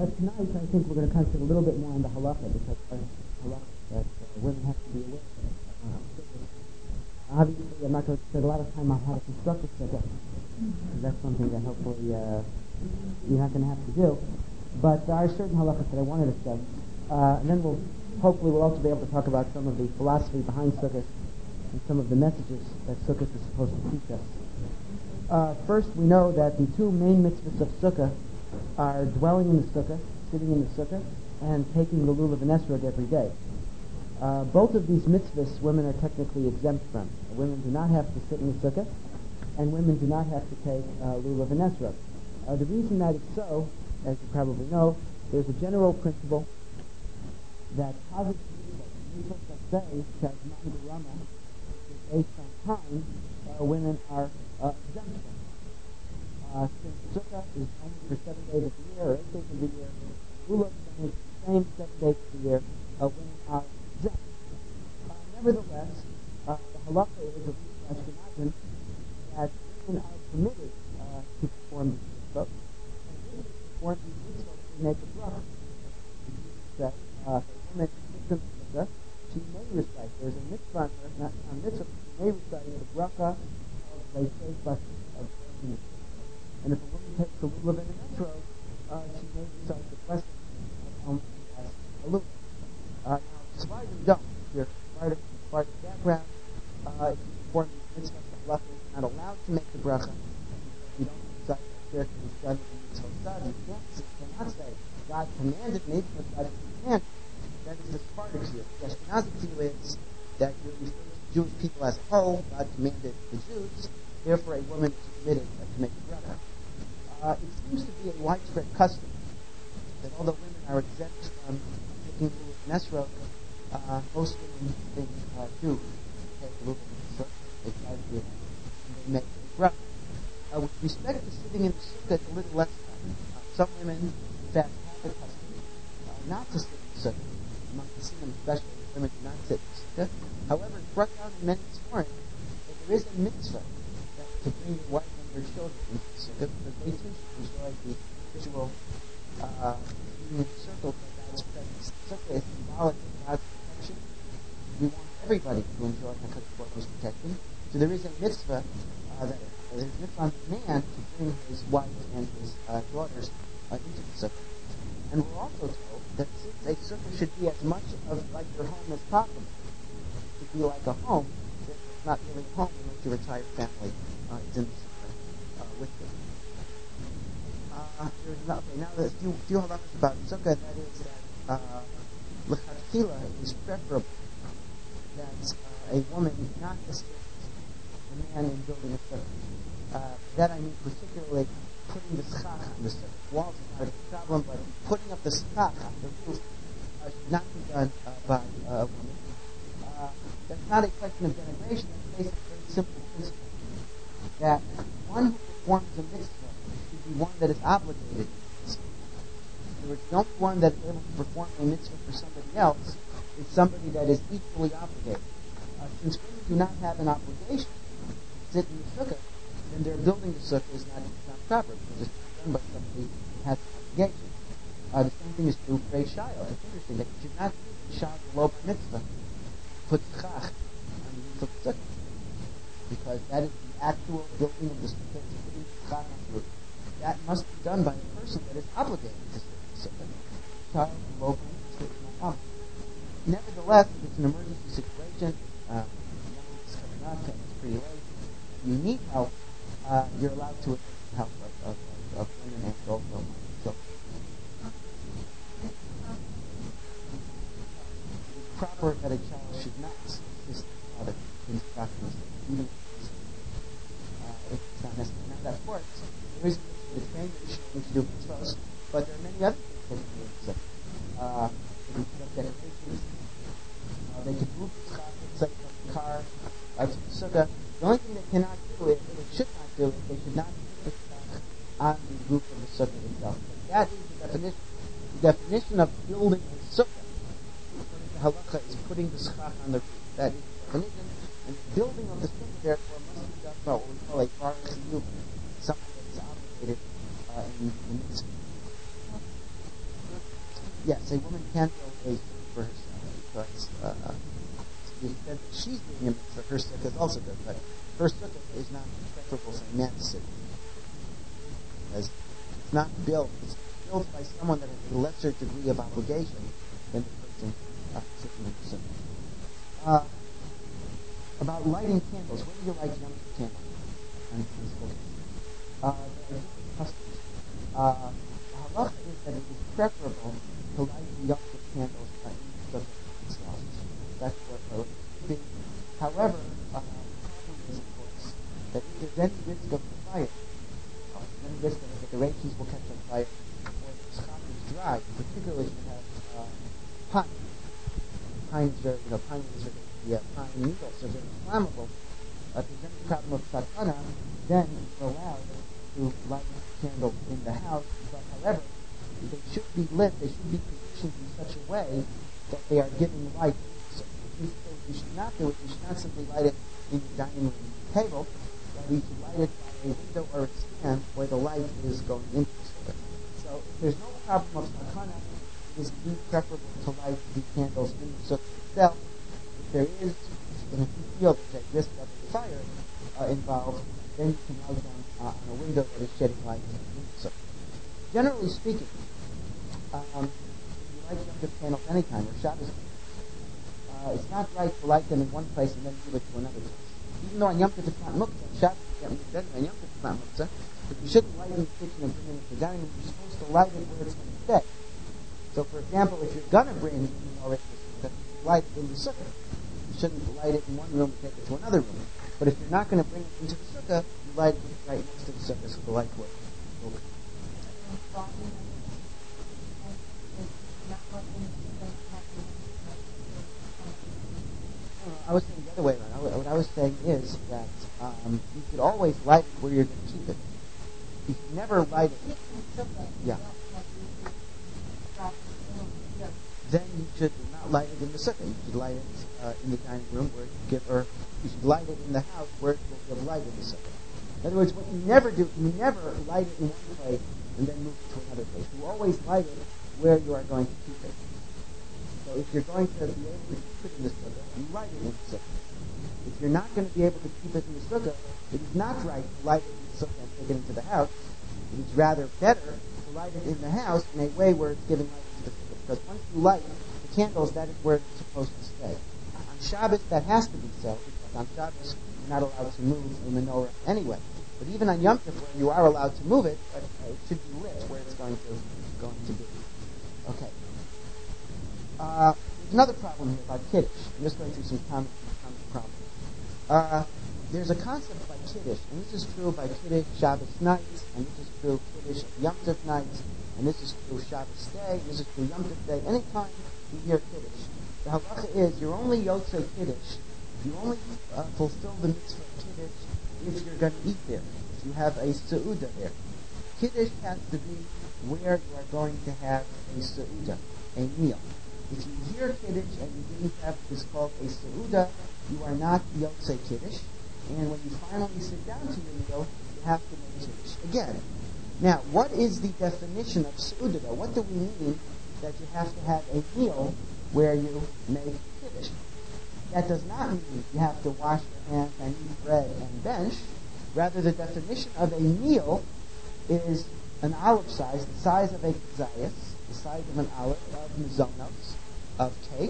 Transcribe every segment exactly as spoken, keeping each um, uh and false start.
Uh, tonight, I think we're going to concentrate a little bit more on the halacha, because uh, halacha that uh, women have to be aware of. Uh, obviously, I'm not going to spend a lot of time on how to construct a sukkah, because that's something that hopefully uh, you're not going to have to do. But there are certain halachas that I want to discuss, uh, and then we'll hopefully we'll also be able to talk about some of the philosophy behind sukkahs and some of the messages that sukkahs is supposed to teach us. Uh, first, we know that the two main mitzvahs of sukkah are dwelling in the sukkah, sitting in the sukkah, and taking the lulav and esrog every day. Uh, both of these mitzvahs women are technically exempt from. Women do not have to sit in the sukkah, and women do not have to take uh, lulav and esrog. Uh, the reason that it's so, as you probably know, there's a general principle that positive mitzvahs that say kazman gurama, based on time, uh, women are uh, exempt from. Uh, since sukkah is only for seven days of the year, or eight days of the year, lulav is only for the same seven days of the year, uh, women are exempt. Uh, nevertheless, uh, the halacha is, at least for Ashkenazim, that women are permitted uh, to perform these mitzvot, and women perform these mitzvot to make a bracha. So, uh, if a woman sits in the sukkah, she may recite, there's a mitzvah on her, not a mitzvah, she may recite the bracha of Leisei Basi, of the And if a woman takes a lulav and an esrog, uh, she may recite the blessing of Om as a lulav. Uh, now, Sephardim don't. If you're Sephardim from Sephardim background, uh, if you perform these mitzvahs, the halacha is not allowed to make the bracha. You don't recite the prayer to be done with the mitzvah. You can't say, you cannot say, God commanded me, but God didn't command me. That is the Sephardic view. The Ashkenazic view is that you're referring to Jewish people as a whole. God commanded the Jews. Therefore, a woman is permitted uh, to make the bracha. Uh, it seems to be a widespread custom that although women are exempt from taking lulav and esrog, uh, most women think, uh, do take lulav and esrog. They try to do it, and they make a bracha. Uh, with respect to sitting in the sukkah, it's a little less common. Uh, some women, in fact, have the custom uh, not to sit in the sukkah. Among the Hasidim, especially, women do not sit in the sukkah. However, it's brought down in many Sforim that there is a mitzvah that to bring your wife and your children into the sukkah, because they too should enjoy the visual uh, being encircled by God's presence. The sukkah is symbolic of God's protection. We want everybody to enjoy HaKadosh Baruch Hu's protection. So there is a mitzvah uh, that uh, there's a mitzvah on the man to bring his wife and his uh, daughters uh, into the sukkah. And we're also told that since a sukkah should be as much of like your home as possible, it should be like a home, it's not really a home unless your entire family uh, is in the sukkah uh, with them. Uh, there's not, okay, now there's a few, few halachas about sukkah, that is that l'chatchila uh, is preferable that uh, a woman not assist a man in building a sukkah. Uh, that I mean particularly putting the schach on the sukkah. Walls is not a big problem, but putting up the schach on the roof uh, should not be done uh, by uh, a woman. Uh, that's not a question of denigration, it's based on a very simple principle. That one who performs a mitzvah should be one that is obligated to the mitzvah. In other words, the only one that is able to perform a mitzvah for somebody else is somebody that is equally obligated. Uh, since women do not have an obligation to sit in the sukkah, then their building the sukkah is not, is not proper, because it's not done by somebody who has an obligation. Uh, the same thing is true for a shiloh. It's interesting that you should not use the shiloh below by mitzvah put schach on the roof of the sukkah, because that is the actual building of the sukkah, is putting schach on the roof. That must be done by a person that is obligated to sit in the sukkah. Child below by mitzvah is not obligated. Nevertheless, if it's an emergency situation, uh, it's coming up, and it's pretty late, you need help, uh, you're allowed to assist the help of, of, of, of women and also children. It's proper that a child should not assist the father in practice, even uh, if it's not necessary. Now, of course, there is the train that you should do mitzvahs, but there are many other things that you can do. Uh, they can put up decorations, uh, they can move the schach, say, from the car uh, to the sukkah. The only thing they cannot do is, or they should not do is, they should not put the schach on the roof of the sukkah itself. But that is the definition. The definition of building a sukkah, according to halakha, is putting the schach on the roof. That is the definition. And the building of the sukkah, therefore, must be done by what we call a bar chiyuv, something that is obligated uh, in the mitzvah. yes, a woman can build a sukkah for herself because uh, to the extent that she's doing a mitzvah, her sukkah is also good, but her sukkah is not preferable for a man's sukkah. As it's not built, it's built by someone that has a lesser degree of obligation than the person uh, sitting in the sukkah. Uh, about lighting candles, when do you light Yom Tov candles? And uh, there are different customs. Uh, the halacha is that it is preferable to light the Yom Tov candles uh, in the sukkah itself. That's what uh, it is. However, uh, the problem is, of course, that if there's any risk of the fire, uh, any risk that the decorations will catch on fire, or the schach is dry, particularly if you have uh, pine. Pine is very, you know, pine is very, the uh, pine needles are very flammable. Uh, if there's any problem of sakana, then you're allowed to light candles in the house. But however, they should be lit, they should be positioned in such a way that they are giving light. So you should not do it, you should not simply light it in your dining room table, but you should light it by a window or a stand where the light is going into it. So if there's no problem of sakana, it is indeed preferable to light the candles in the sukkah itself. If there is, and if you feel there's a risk of a fire uh, involved, then you can light them uh, on a window that is shedding light into the sukkah. Generally speaking, um, you light Yom Tov candles anytime, or Shabbos uh, it's not right to light them in one place and then move it to another place. Even though on Yom Tov it's not muktzah, Shabbos you can't move it anyway, on Yom Tov it's not muktzah, but you shouldn't light it in the kitchen and bring it into the dining room, you're supposed to light it where it's going to stay. So for example, if you're going to bring it in already, light it in the sukkah. You shouldn't light it in one room and take it to another room. But if you're not going to bring it into the sukkah, you light it right next to the sukkah so the light will go. I was saying the other way around. What I was saying is that um, you should always light it where you're going to keep it. You should never light it. Yeah. Then you should not light it in the sukkah. You should light it uh, in the dining room where you give, or you should light it in the house where it will give light in the sukkah. In other words, what you never do, you never light it in one place and then move it to another place. You always light it where you are going to keep it. So if you're going to be able to keep it in the sukkah, you light it in the sukkah. If you're not going to be able to keep it in the sukkah, it is not right to light it in the sukkah and take it into the house. It is rather better to light it in the house in a way where it's giving light to the sukkah. Because once you light the candles, that is where it's supposed to stay. On Shabbos, that has to be so, because on Shabbos, you're not allowed to move a menorah anyway. But even on Yom Tov, where you are allowed to move it, but uh, it should be lit where it's going to going to be. Okay. Uh, there's another problem here about Kiddush. I'm just going through some common, common problems. Uh, there's a concept by Kiddush, and this is true by Kiddush Shabbos nights, and this is true Kiddush Yom Tov nights, and this is true Shabbos day, this is true Yom Tov day. Anytime you hear Kiddush, the halacha is you're only Yotzei Kiddush, you only uh, fulfill the mitzvah of Kiddush if you're going to eat there, if you have a Seudah there. Kiddush has to be where you are going to have a Seudah, a meal. If you hear Kiddush and you didn't have what is called a Seudah, you are not Yotzei Kiddush, and when you finally sit down to your meal, you have to make Kiddush again. Now, what is the definition of Seudah? What do we mean that you have to have a meal where you make Kiddush? That does not mean you have to wash your hands and eat bread and bench. Rather, the definition of a meal is an olive size, the size of a kazayas, the size of an olive, of mizonos, of cake,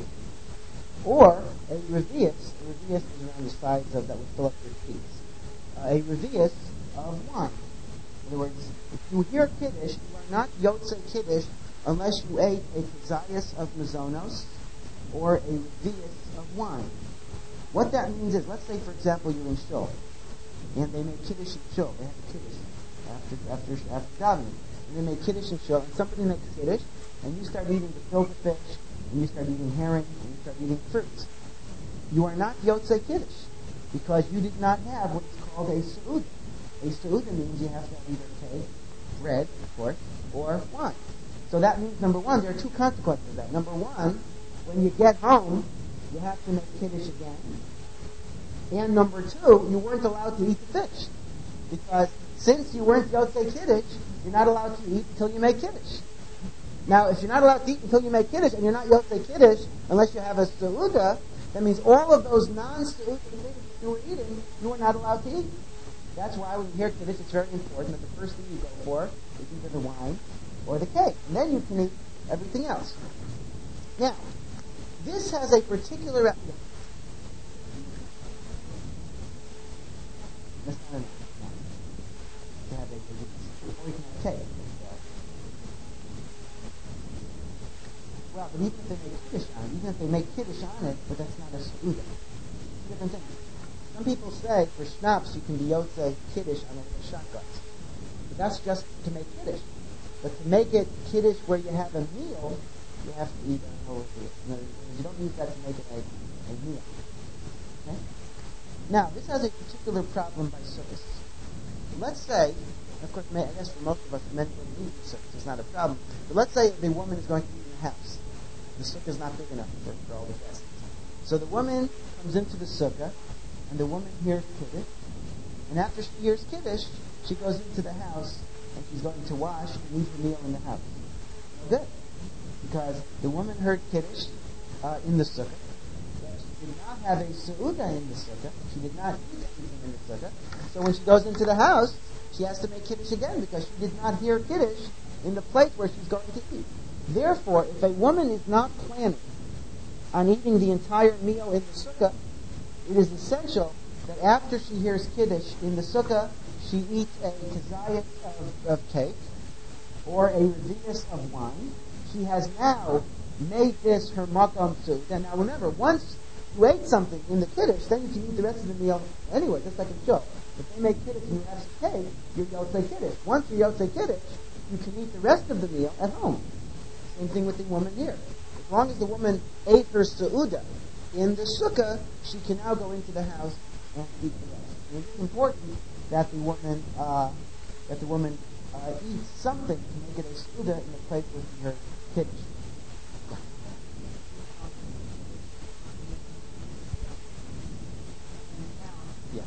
or a revius. A revius is around the size of that would fill up your teeth. Uh, a revius of wine. In other words, if you hear Kiddush, you are not Yotzei Kiddush unless you ate a kazayas of mizonos or a revius of wine. What that means is, let's say, for example, you're in shul, and they make Kiddush in shul. They have a Kiddush after after after davening, and they make Kiddush in shul, and somebody makes Kiddush, and you start eating the filter fish, and you start eating herring, and you start eating fruits. You are not Yotzei Kiddush because you did not have what is called a Seudah. A Seudah means you have to have either cake, bread, of course, or wine. So that means, number one, there are two consequences of that. Number one, when you get home, you have to make Kiddush again. And number two, you weren't allowed to eat the fish. Because since you weren't Yotzei Kiddush, you're not allowed to eat until you make Kiddush. Now, if you're not allowed to eat until you make Kiddush, and you're not Yotzei Kiddush, unless you have a Seudah, that means all of those non-Seudah things you were eating, you were not allowed to eat. That's why when you hear Kiddush, it's very important that the first thing you go for is either the wine or the cake. And then you can eat everything else. Now, this has a particular... That's not enough. You can have a, or you can have cake. Well, but even if they make Kiddush on it, even if they make Kiddush on it, but that's not a Seudah. Two different things. Some people say for schnapps you can be Yotzei Kiddush on a little shot glass. But that's just to make Kiddush. But to make it Kiddush where you have a meal, you have to eat a whole meal. No, you don't use that to make it a, a meal. Okay? Now, this has a particular problem by Sukkot. Let's say, of course, I guess for most of us, men don't eat Sukkot. It's not a problem. But let's say the woman is going to eat in the house. The sukkah is not big enough for, for all the guests. So the woman comes into the sukkah, and the woman hears Kiddush. And after she hears Kiddush, she goes into the house, and she's going to wash and eat her meal in the house. Good. Because the woman heard Kiddush uh, in the sukkah. She did not have a seudah in the sukkah. She did not eat anything in the sukkah. So when she goes into the house, she has to make Kiddush again, because she did not hear Kiddush in the place where she's going to eat. Therefore, if a woman is not planning on eating the entire meal in the sukkah, it is essential that after she hears Kiddush in the sukkah, she eats a kazayas of, of cake or a revius of wine. She has now made this her makam seudah. And now remember, once you ate something in the Kiddush, then you can eat the rest of the meal anyway, just like a show. If they make Kiddush and you have some cake, you're Yotzei Kiddush. Once you're Yotzei Kiddush, you can eat the rest of the meal at home. Same thing with the woman here. As long as the woman ate her seudah in the sukkah, she can now go into the house and eat the rest. And it's important that the woman uh, that the woman uh, eats something to make it a seudah in the place where she heard Kiddush. Yeah.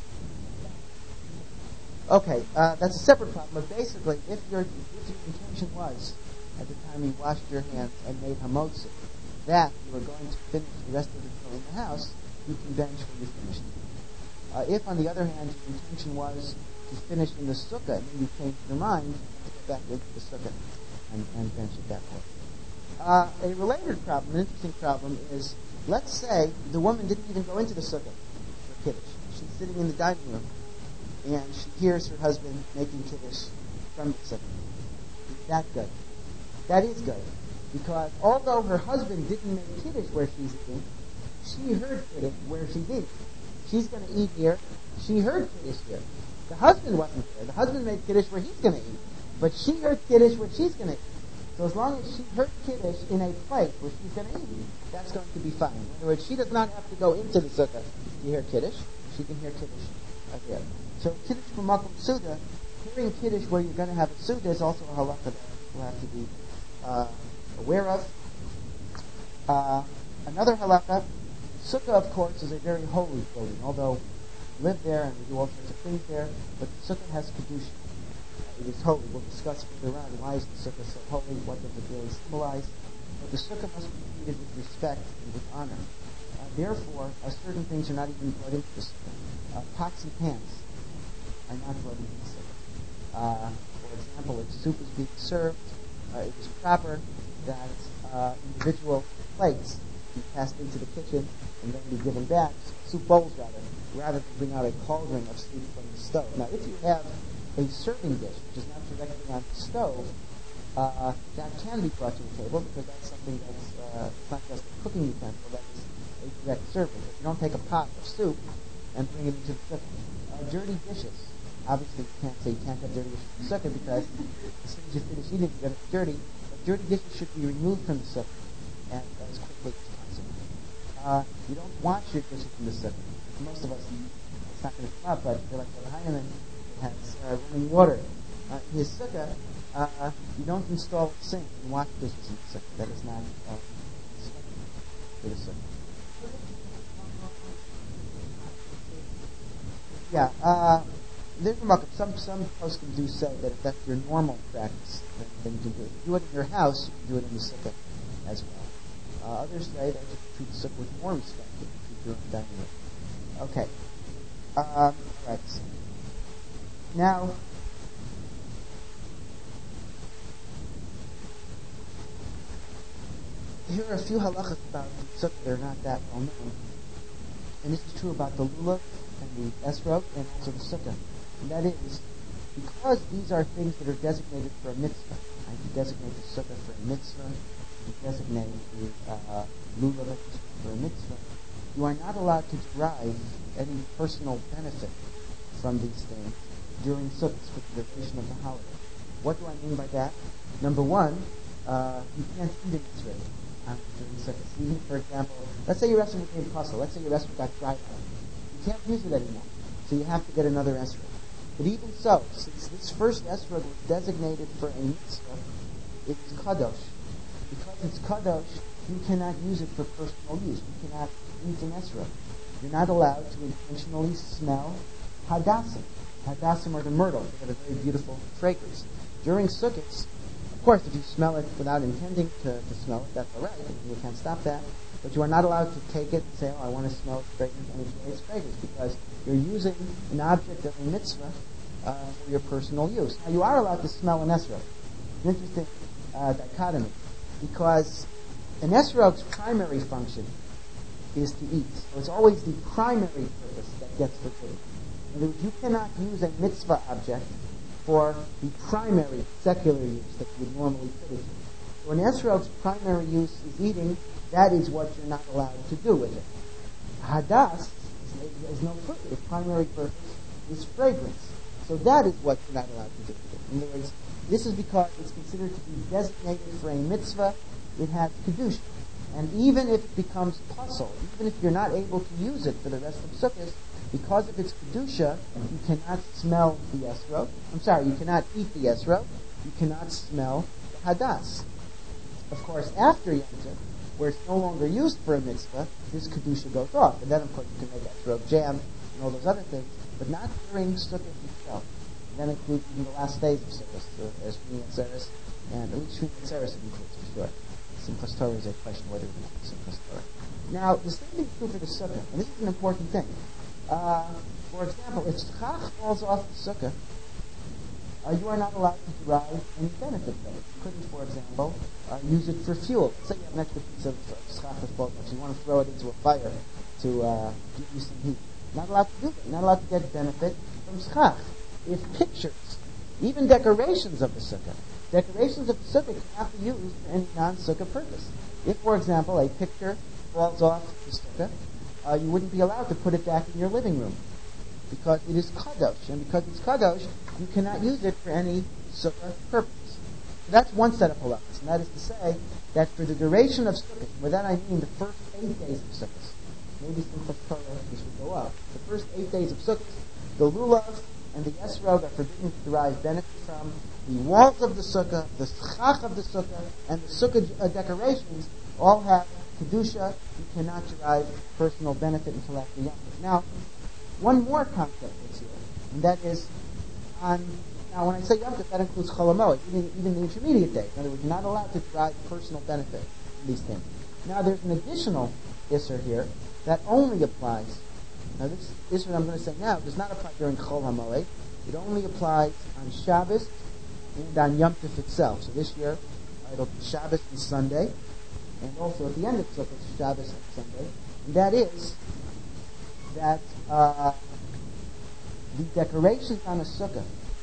Okay, uh, that's a separate problem. But basically, if your if your intention was at the time you washed your hands and made hamotzi, that you were going to finish the rest of the meal in the house, you can bench when you finished it. Uh, if, on the other hand, your intention was to finish in the sukkah, and then you changed your mind, you have to go back into the sukkah and, and bench at that point. Uh, a related problem, an interesting problem, is, let's say the woman didn't even go into the sukkah for Kiddush. She's sitting in the dining room, and she hears her husband making Kiddush from the sukkah. Is that good? That is good, because although her husband didn't make Kiddush where she's eating, she heard Kiddush where she's eating. She's going to eat here. She heard Kiddush here. The husband wasn't there. The husband made Kiddush where he's going to eat, but she heard Kiddush where she's going to eat. So as long as she heard Kiddush in a place where she's going to eat, that's going to be fine. In other words, she does not have to go into the sukkah to hear Kiddush. She can hear Kiddush right there. So Kiddush for Makom Seudah, hearing Kiddush where you're going to have a Seudah is also a halakha that we'll have to be Uh, aware of. Uh, another halakha, sukkah, of course, is a very holy building, although we live there and we do all sorts of things there, but the sukkah has kedusha. Uh, it is holy. We'll discuss further on why is the sukkah so holy, what does it really symbolize. But the sukkah must be treated with respect and with honor. Uh, therefore, uh, certain things are not even brought into the sukkah. Uh, pots and pans are not brought into the sukkah. Uh, for example, if soup is being served, Uh, it is proper that uh, individual plates be passed into the kitchen and then be given back, soup bowls rather, rather than bring out a cauldron of soup from the stove. Now, if you have a serving dish, which is not directly on the stove, uh, that can be brought to the table because that's something that's uh, not just a cooking utensil, that is a direct serving. But you don't take a pot of soup and bring it into the kitchen. Uh, dirty dishes. Obviously, you can't say you can't have dirty dishes in the sukkah because as soon as you finish eating, you're going to be dirty. But dirty dishes should be removed from the sukkah and as quickly as possible. Uh, you don't wash your dishes in the sukkah. Most of us, it's not going to come up, but they're like the Heinemann has uh, running water. Uh, in his sukkah, uh, you don't install a sink and wash dishes in the sukkah. That is not uh, for the sukkah. Yeah. Uh, there's a markup. Some some poskim do say that if that's your normal practice, then, then you can do it. If you do it in your house, you can do it in the sukkah as well. Uh, others say that you should treat the sukkah with more respect than you treat your own dining room. Okay. Um, right. Now, here are a few halachas about the sukkah that are not that well known. And this is true about the lulav and the esrog and also the sukkah. And that is, because these are things that are designated for a mitzvah, right? You designate the sukkah for a mitzvah, you designate the uh, lulav for a mitzvah, you are not allowed to derive any personal benefit from these things during sukkahs for the duration of the holiday. What do I mean by that? Number one, uh, you can't eat it this way um, during sukkahs. Even, for example, let's say your esrog became puzzle. Let's say your esrog got dried out. You can't use it anymore. So you have to get another esrog. But even so, since this first esrog was designated for a mitzvah, it's kadosh. Because it's kadosh, you cannot use it for personal use. You cannot eat an esrog. You're not allowed to intentionally smell hadassim. Hadassim are the myrtle. They have a very beautiful fragrance. During sukkahs, of course, if you smell it without intending to, to smell it, that's all right. You can't stop that. But you are not allowed to take it and say, oh, I want to smell its fragrance, and enjoy its fragrance, because you're using an object of a mitzvah uh, for your personal use. Now, you are allowed to smell an esrog. It's an interesting uh, dichotomy, because an esrog's primary function is to eat. So it's always the primary purpose that gets forbidden. In other words, you cannot use a mitzvah object for the primary secular use that you would normally put it to. So an esrog's primary use is eating. That is what you're not allowed to do with it. Hadas is no fruit. Its primary purpose is fragrance. So that is what you're not allowed to do with it. In other words, this is because it's considered to be designated for a mitzvah. It has kedusha. And even if it becomes puzzle, even if you're not able to use it for the rest of Sukkot, because of its kedusha, you cannot smell the esrog. I'm sorry, you cannot eat the esrog. You cannot smell the hadas. Of course, after Yom Tov, where it's no longer used for a mitzvah, this kedusha goes off. And then, of course, you can make esrog jam and all those other things, but not during Sukkot itself. And that includes even the last days of Sukkot, so there's Shmini Atzeres, and at least Shmini Atzeres it includes for sure. Simchas Torah is a question whether or not Simchas Torah. Now, the same thing is true for the sukkah, and this is an important thing. Uh, for example, if schach falls off the sukkah, uh, you are not allowed to derive any benefit from it. You couldn't, for example, uh, use it for fuel. Say you have an extra piece of schach that falls off, so you want to throw it into a fire to uh, give you some heat. Not allowed to do that. Not allowed to get benefit from schach. If pictures, even decorations of the sukkah, decorations of the sukkah cannot be used for any non-sukkah purpose. If, for example, a picture falls off the sukkah, uh, you wouldn't be allowed to put it back in your living room because it is kadosh, and because it's kadosh, you cannot use it for any sukkah purpose. So that's one set of halachas, and that is to say that for the duration of sukkah, by that I mean the first eight days of sukkah, maybe Simchas Torah this would go up. The first eight days of sukkah, the lulav and the esrog are forbidden to derive benefit from. The walls of the sukkah, the schach of the sukkah, and the sukkah uh, decorations all have kedusha. You cannot derive personal benefit until after Yom Tov. Now, one more concept is here, and that is on. Now, when I say Yom Tov, that includes Chol HaMoed, even, even the intermediate days. In other words, you're not allowed to derive personal benefit from these things. Now, there's an additional isser here that only applies. Now, this isser I'm going to say now does not apply during Chol HaMoed. It only applies on Shabbos and on Yom Tov itself. So this year, uh, it'll be Shabbos and Sunday, and also at the end of Sukkot, Shabbos and Sunday. And that is that uh, the decorations on a sukkah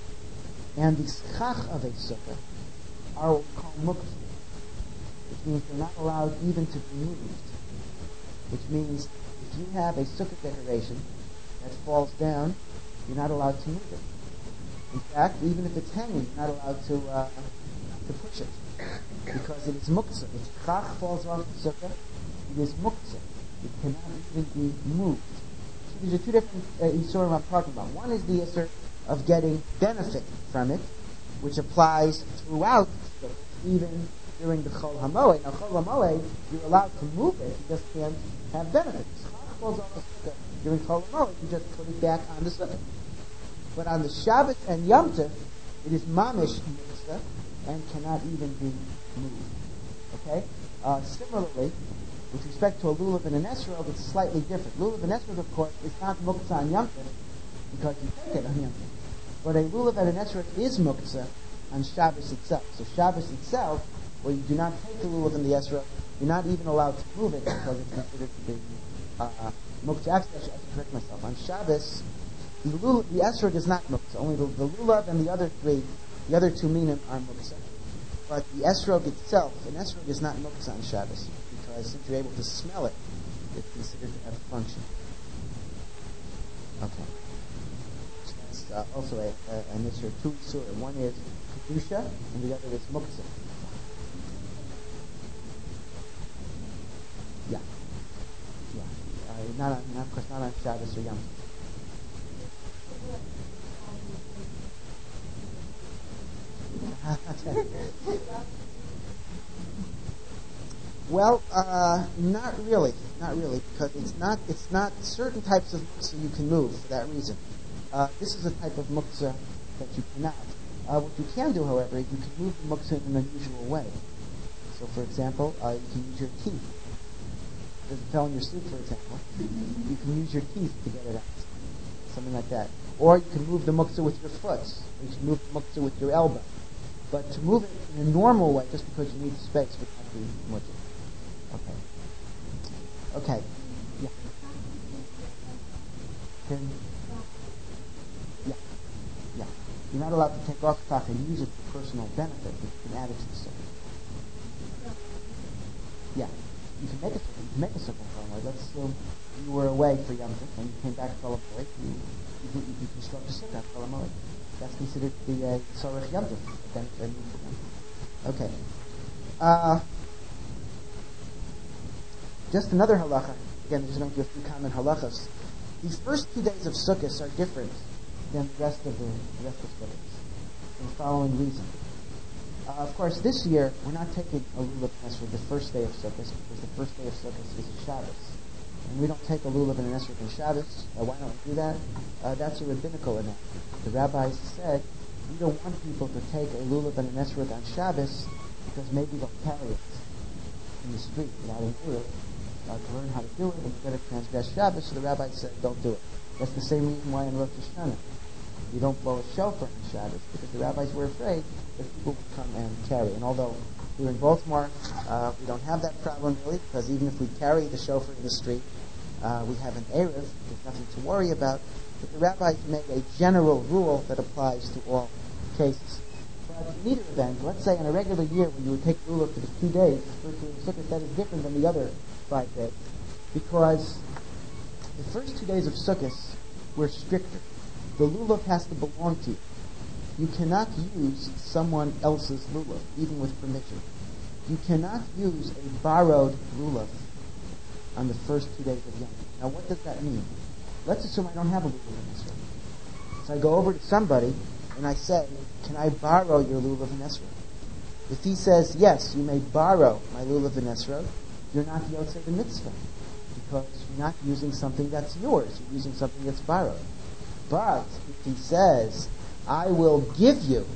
and the schach of a sukkah are what we call muktzah, which means they're not allowed even to be moved. Which means if you have a sukkah decoration that falls down, you're not allowed to move it. In fact, even if it's hanging, you're not allowed to uh, to push it because it is muktzah. If chach falls off the sukkah, it is muktzah. It cannot even be moved. So these are two different uh, isurim I'm talking about. One is the isur of getting benefit from it, which applies throughout the sukkah, even during the Chol HaMoed. Now, Chol HaMoed, you're allowed to move it, you just can't have benefit. If chach falls off the sukkah during Chol HaMoed, you just put it back on the sukkah. But on the Shabbos and Yom Tov, it is mamish muktzah and cannot even be moved. Okay? Uh, similarly, with respect to a lulav and an esrog, it's slightly different. Lulav and esrog, of course, is not muktzah on Yom Tov because you take it on Yom Tov. But a lulav and an esrog is muktzah on Shabbos itself. So Shabbos itself, where you do not take the lulav and the esrog, you're not even allowed to move it because it's considered to be uh, muktzah. Actually, I should, I should correct myself. On Shabbos, the, lulav, the esrog is not muktzah. Only the, the lulav and the other three, the other two minim are muktzah. But the esrog itself, an esrog is not muktzah on Shabbos because since you're able to smell it, it's considered to have a function. Okay. So that's uh, also a, a, an isur, two isur. One is kedusha and the other is muktzah. Yeah. Yeah. Uh, not on, not, of course, not on Shabbos or Yom Tov. Well, uh, not really, not really, because it's not it's not certain types of muktzah you can move for that reason. Uh, this is a type of muktzah that you cannot. Uh, what you can do, however, you can move the muktzah in an unusual way. So, for example, uh, you can use your teeth. If it fell in your soup, for example, you can use your teeth to get it out, something like that. Or you can move the muktzah with your foot. Or you can move the muktzah with your elbow. But to move it in a normal way, just because you need space, would not be muktzah. Okay. Okay. Yeah. Can, yeah. Yeah. You're not allowed to take off the top and use it for personal benefit, but you can add it to the circle. Yeah. You can make a circle. You can make a circle for a way. Let's assume you were away for Yom Tov and you came back for Cholamoid. You, you, you, you construct a circle for Cholamoid. That's considered to be a Tzorech Yom Tov. Okay. Uh, just another halacha. Again, we're just going to do a few common halachas. These first two days of Sukkot are different than the rest of the, the rest of Sukkot, for the following reason. Uh, of course, this year we're not taking a lulav and esrog the first day of Sukkot because the first day of Sukkot is Shabbos, and we don't take a lulav and an esrog on Shabbos. Uh, why don't we do that? Uh, that's a rabbinical enactment. The rabbis said we don't want people to take a lulav and an esrog on Shabbos because maybe they'll carry it in the street without a lulav uh, to learn how to do it, and we're going to transgress Shabbos. So the rabbis said don't do it. That's the same reason why in Rosh Hashanah you don't blow a shofar on Shabbos, because the rabbis were afraid that people would come and carry. And although here in Baltimore uh, we don't have that problem really, because even if we carry the shofar in the street, uh, we have an erev. There's nothing to worry about. But the rabbis made a general rule that applies to all cases. But in either event, let's say in a regular year when you would take lulav for the two days, first day of Sukkot, that is different than the other five days, because the first two days of Sukkot were stricter. The lulav has to belong to you. You cannot use someone else's lulav, even with permission. You cannot use a borrowed lulav on the first two days of Yom Tov. Now, what does that mean? Let's assume I don't have a lulav in esrog. So I go over to somebody and I say, "Can I borrow your lulav in esrog?" If he says, "Yes, you may borrow my lulav in esrog," you're not yotzei the mitzvah, because you're not using something that's yours. You're using something that's borrowed. But if he says, "I will give you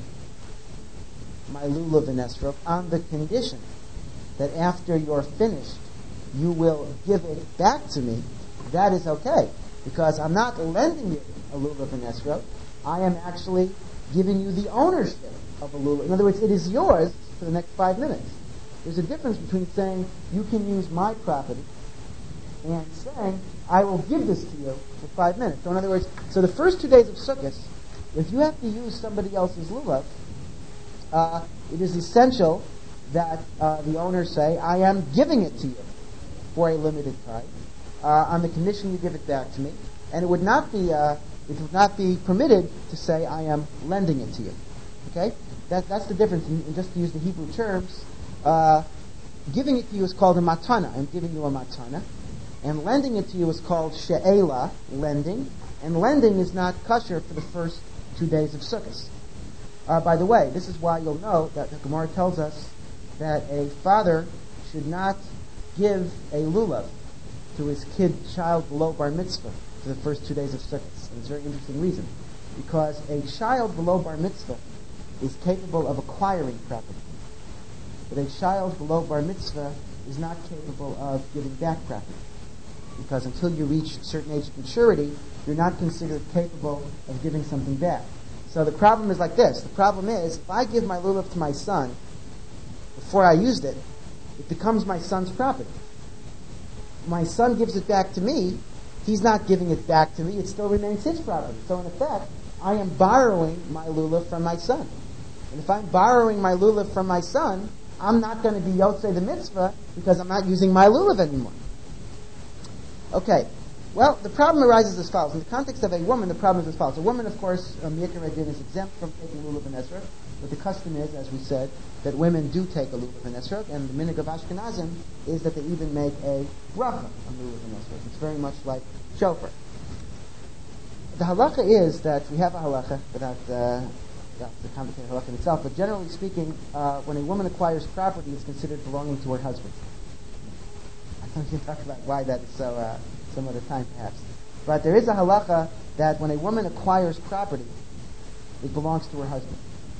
my lulav in esrog on the condition that after you're finished, you will give it back to me," that is okay, because I'm not lending you a lulav in esrog. I am actually giving you the ownership of a lulav. In other words, it is yours for the next five minutes. There's a difference between saying, "You can use my property," and saying, "I will give this to you for five minutes." So in other words, so the first two days of Sukkot, if you have to use somebody else's lulav, uh, it is essential that uh, the owners say, "I am giving it to you for a limited time, uh, on the condition you give it back to me." And it would not be uh, it would not be permitted to say, "I am lending it to you." Okay, that that's the difference. And, and just to use the Hebrew terms, uh, giving it to you is called a matana. I'm giving you a matana. And lending it to you is called she'ela, lending. And lending is not kosher for the first two days of Sukkot. Uh, by the way, this is why you'll know that the Gemara tells us that a father should not give a lulav to his kid, child below bar mitzvah for the first two days of Sukkot. And it's a very interesting reason. because a child below bar mitzvah is capable of acquiring property. But a child below bar mitzvah is not capable of giving back property. Because until you reach a certain age of maturity, you're not considered capable of giving something back. So the problem is like this. The problem is, if I give my lulav to my son before I used it, it becomes my son's property. My son gives it back to me, he's not giving it back to me, it still remains his property. So in effect, I am borrowing my lulav from my son. And if I'm borrowing my lulav from my son, I'm not going to be yotzei the mitzvah because I'm not using my lulav anymore. Okay. Well, the problem arises as follows. In the context of a woman, the problem is as follows. A woman, of course, Miyakar Adin is exempt from taking lulav and esrog, but the custom is, as we said, that women do take a lulav and esrog, and the minhag of Ashkenazim is that they even make a bracha on lulav and esrog. It's very much like shofar. The halacha is that we have a halacha without uh, without the complicated halacha in itself, but generally speaking, uh, when a woman acquires property, it's considered belonging to her husband. I don't even talk about why that is so. Uh, some other time perhaps. But there is a halacha that when a woman acquires property, it belongs to her husband.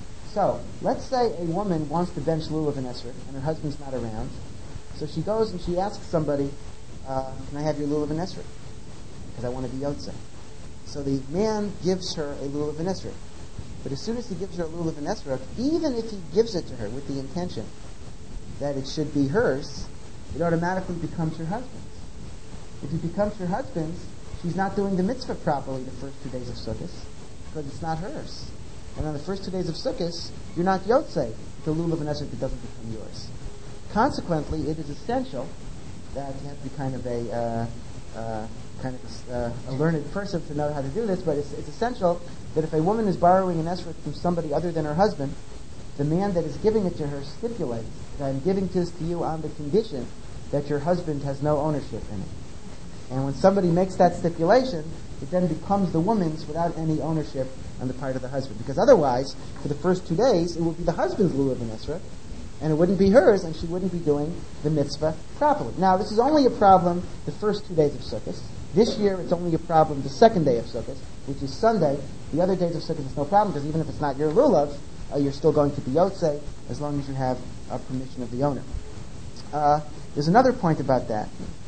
So, let's say a woman wants to bench lulav and esrog, and her husband's not around. So she goes and she asks somebody, uh, can I have your lulav and esrog? Because I want to be yotzei. So the man gives her a lulav and esrog. But as soon as he gives her a lulav and esrog, even if he gives it to her with the intention that it should be hers, it automatically becomes her husband's. If it becomes her husband's, she's not doing the mitzvah properly the first two days of Sukkot, because it's not hers. And on the first two days of Sukkot, you're not yotzei the lulav and esrog that doesn't become yours. Consequently, it is essential that you have to be kind of a uh, uh, kind of a, uh, a learned person to know how to do this, but it's, it's essential that if a woman is borrowing an esrog from somebody other than her husband, the man that is giving it to her stipulates that I'm giving this to you on the condition that your husband has no ownership in it. And when somebody makes that stipulation, it then becomes the woman's without any ownership on the part of the husband. Because otherwise, for the first two days, it would be the husband's lulav and esrog, and it wouldn't be hers, and she wouldn't be doing the mitzvah properly. Now, this is only a problem the first two days of Sukkot. This year, it's only a problem the second day of Sukkot, which is Sunday. The other days of Sukkot, it's no problem, because even if it's not your lulav, uh, you're still going to be yotzei, as long as you have uh, permission of the owner. Uh, there's another point about that,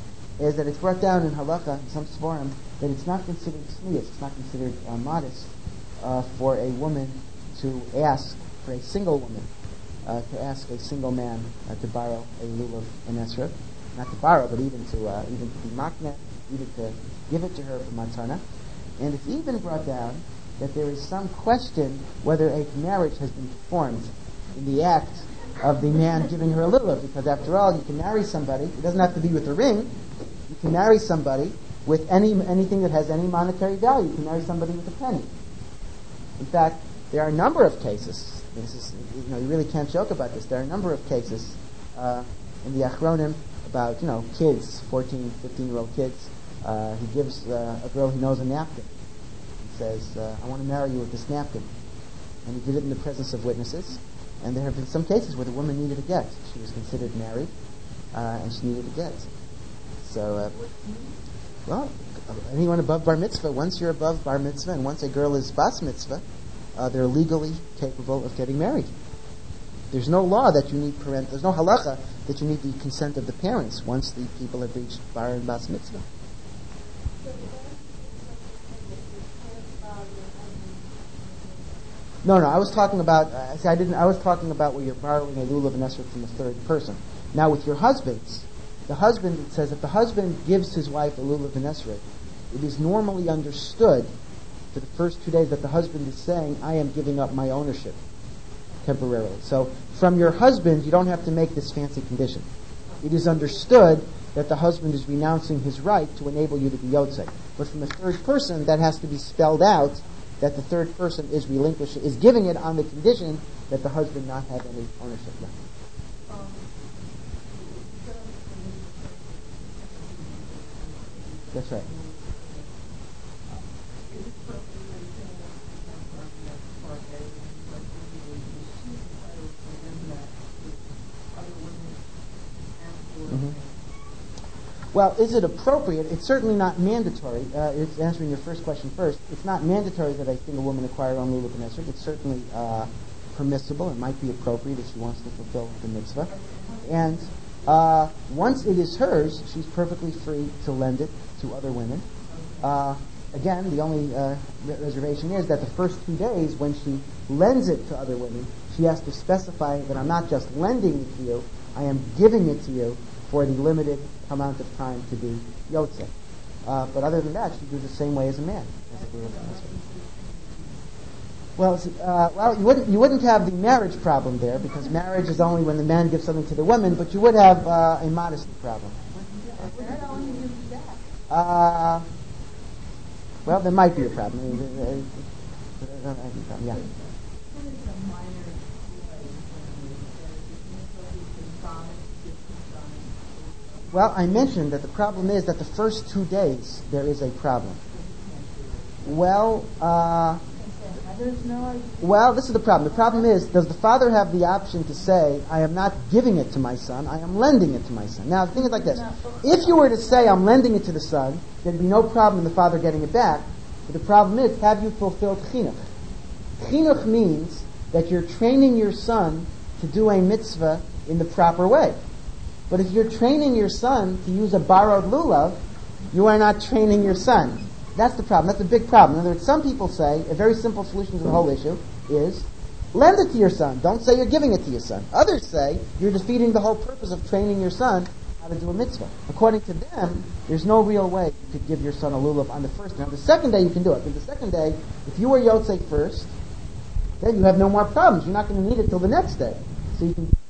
is that it's brought down in halacha, in some svarim, that it's not considered tznius, it's not considered uh, modest uh, for a woman to ask, for a single woman, uh, to ask a single man uh, to borrow a lulav and esrog. Not to borrow, but even to uh, even to be makneh, even to give it to her for matana. And it's even brought down that there is some question whether a marriage has been performed in the act of the man giving her a lulav, because after all, you can marry somebody, it doesn't have to be with a ring, you can marry somebody with any anything that has any monetary value. You can marry somebody with a penny. In fact, there are a number of cases. This is, you know, you really can't joke about this. There are a number of cases uh, in the Achronim about, you know, kids, fourteen, fifteen-year-old kids. Uh, he gives uh, a girl he knows a napkin. He says, uh, I want to marry you with this napkin. And he did it in the presence of witnesses. And there have been some cases where the woman needed a get. She was considered married, uh, and she needed a get. So, uh, well, anyone above bar mitzvah, once you're above bar mitzvah and once a girl is bas mitzvah, uh, they're legally capable of getting married. There's no law that you need parent, there's no halacha that you need the consent of the parents once the people have reached bar and bas mitzvah. No, no, I was talking about, uh, see, I didn't, I was talking about where you're borrowing a lulav and esrog from a third person. Now with your husbands, the husband, it says, if the husband gives his wife a lulav and esrog, it is normally understood for the first two days that the husband is saying, I am giving up my ownership temporarily. So from your husband, you don't have to make this fancy condition. It is understood that the husband is renouncing his right to enable you to be yotzei. But from a third person, that has to be spelled out that the third person is relinquishing, is giving it on the condition that the husband not have any ownership left. That's right. Mm-hmm. Well, is it appropriate? It's certainly not mandatory. Uh, it's answering your first question first. It's not mandatory that a single woman acquire on lulav and esrog. It's certainly uh, permissible. It might be appropriate if she wants to fulfill the mitzvah. And uh, once it is hers, she's perfectly free to lend it to other women. Uh, again, the only uh, reservation is that the first two days when she lends it to other women, she has to specify that I'm not just lending it to you, I am giving it to you for the limited amount of time to be yotzei. Uh, but other than that, she does the same way as a man. Well, uh, well, you wouldn't you wouldn't have the marriage problem there, because marriage is only when the man gives something to the woman. But you would have uh, a modesty problem. Uh, well, there might be a problem. Yeah. Well, I mentioned that the problem is that the first two days there is a problem. Well, uh, well, this is the problem. The problem is, does the father have the option to say, I am not giving it to my son, I am lending it to my son? Now, the thing is like this. If you were to say, I'm lending it to the son, there'd be no problem in the father getting it back. But the problem is, have you fulfilled chinuch? Chinuch means that you're training your son to do a mitzvah in the proper way. But if you're training your son to use a borrowed lulav, you are not training your son. That's the problem. That's a big problem. In other words, some people say a very simple solution to the whole issue is lend it to your son. Don't say you're giving it to your son. Others say you're defeating the whole purpose of training your son how to do a mitzvah. According to them, there's no real way you could give your son a lulav on the first day. On the second day, you can do it. But the second day, if you were yotzei first, then you have no more problems. You're not going to need it till the next day. So you can.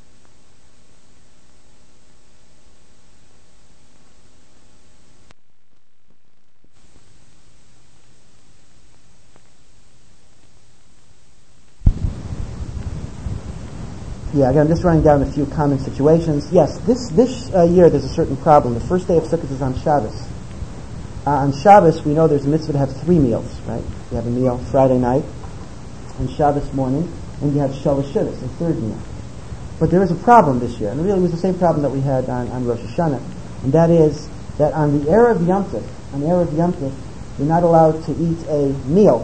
Yeah, again, I'm just running down a few common situations. Yes, this this uh, year there's a certain problem. The first day of Sukkot is on Shabbos. Uh, on Shabbos, we know there's a mitzvah to have three meals, right? You have a meal Friday night, and Shabbos morning, and you have Shalosh Shudas, a third meal. But there is a problem this year, and it really was the same problem that we had on, on Rosh Hashanah, and that is that on the Erev Yom Tov, on the Erev Yom Tov, you're not allowed to eat a meal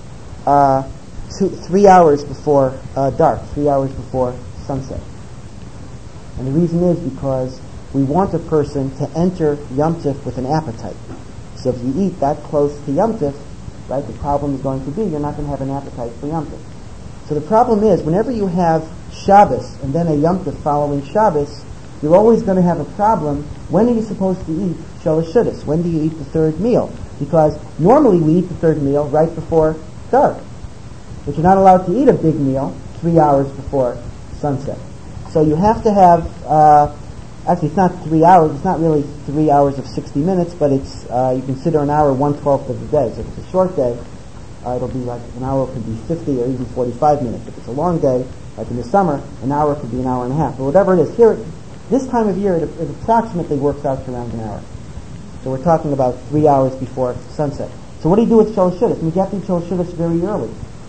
uh, two, three hours before uh, dark, three hours before sunset. And the reason is because we want a person to enter Yom Tov with an appetite. So if you eat that close to Yom Tov, right, the problem is going to be you're not going to have an appetite for Yom Tov. So the problem is, whenever you have Shabbos and then a Yom Tov following Shabbos, you're always going to have a problem. When are you supposed to eat Shalosh Shudas? When do you eat the third meal? Because normally we eat the third meal right before dark. But you're not allowed to eat a big meal three hours before sunset. So you have to have, uh, actually it's not three hours, it's not really three hours of sixty minutes, but it's, uh, you consider an hour one-twelfth of the day. So if it's a short day, uh, it'll be like an hour could be fifty or even forty-five minutes. If it's a long day, like in the summer, an hour could be an hour and a half. But whatever it is, here, this time of year, it, it approximately works out to around an hour. So we're talking about three hours before sunset. So what do you do with Shalosh Shudas? I mean, you have to eat Shalosh Shudas very early.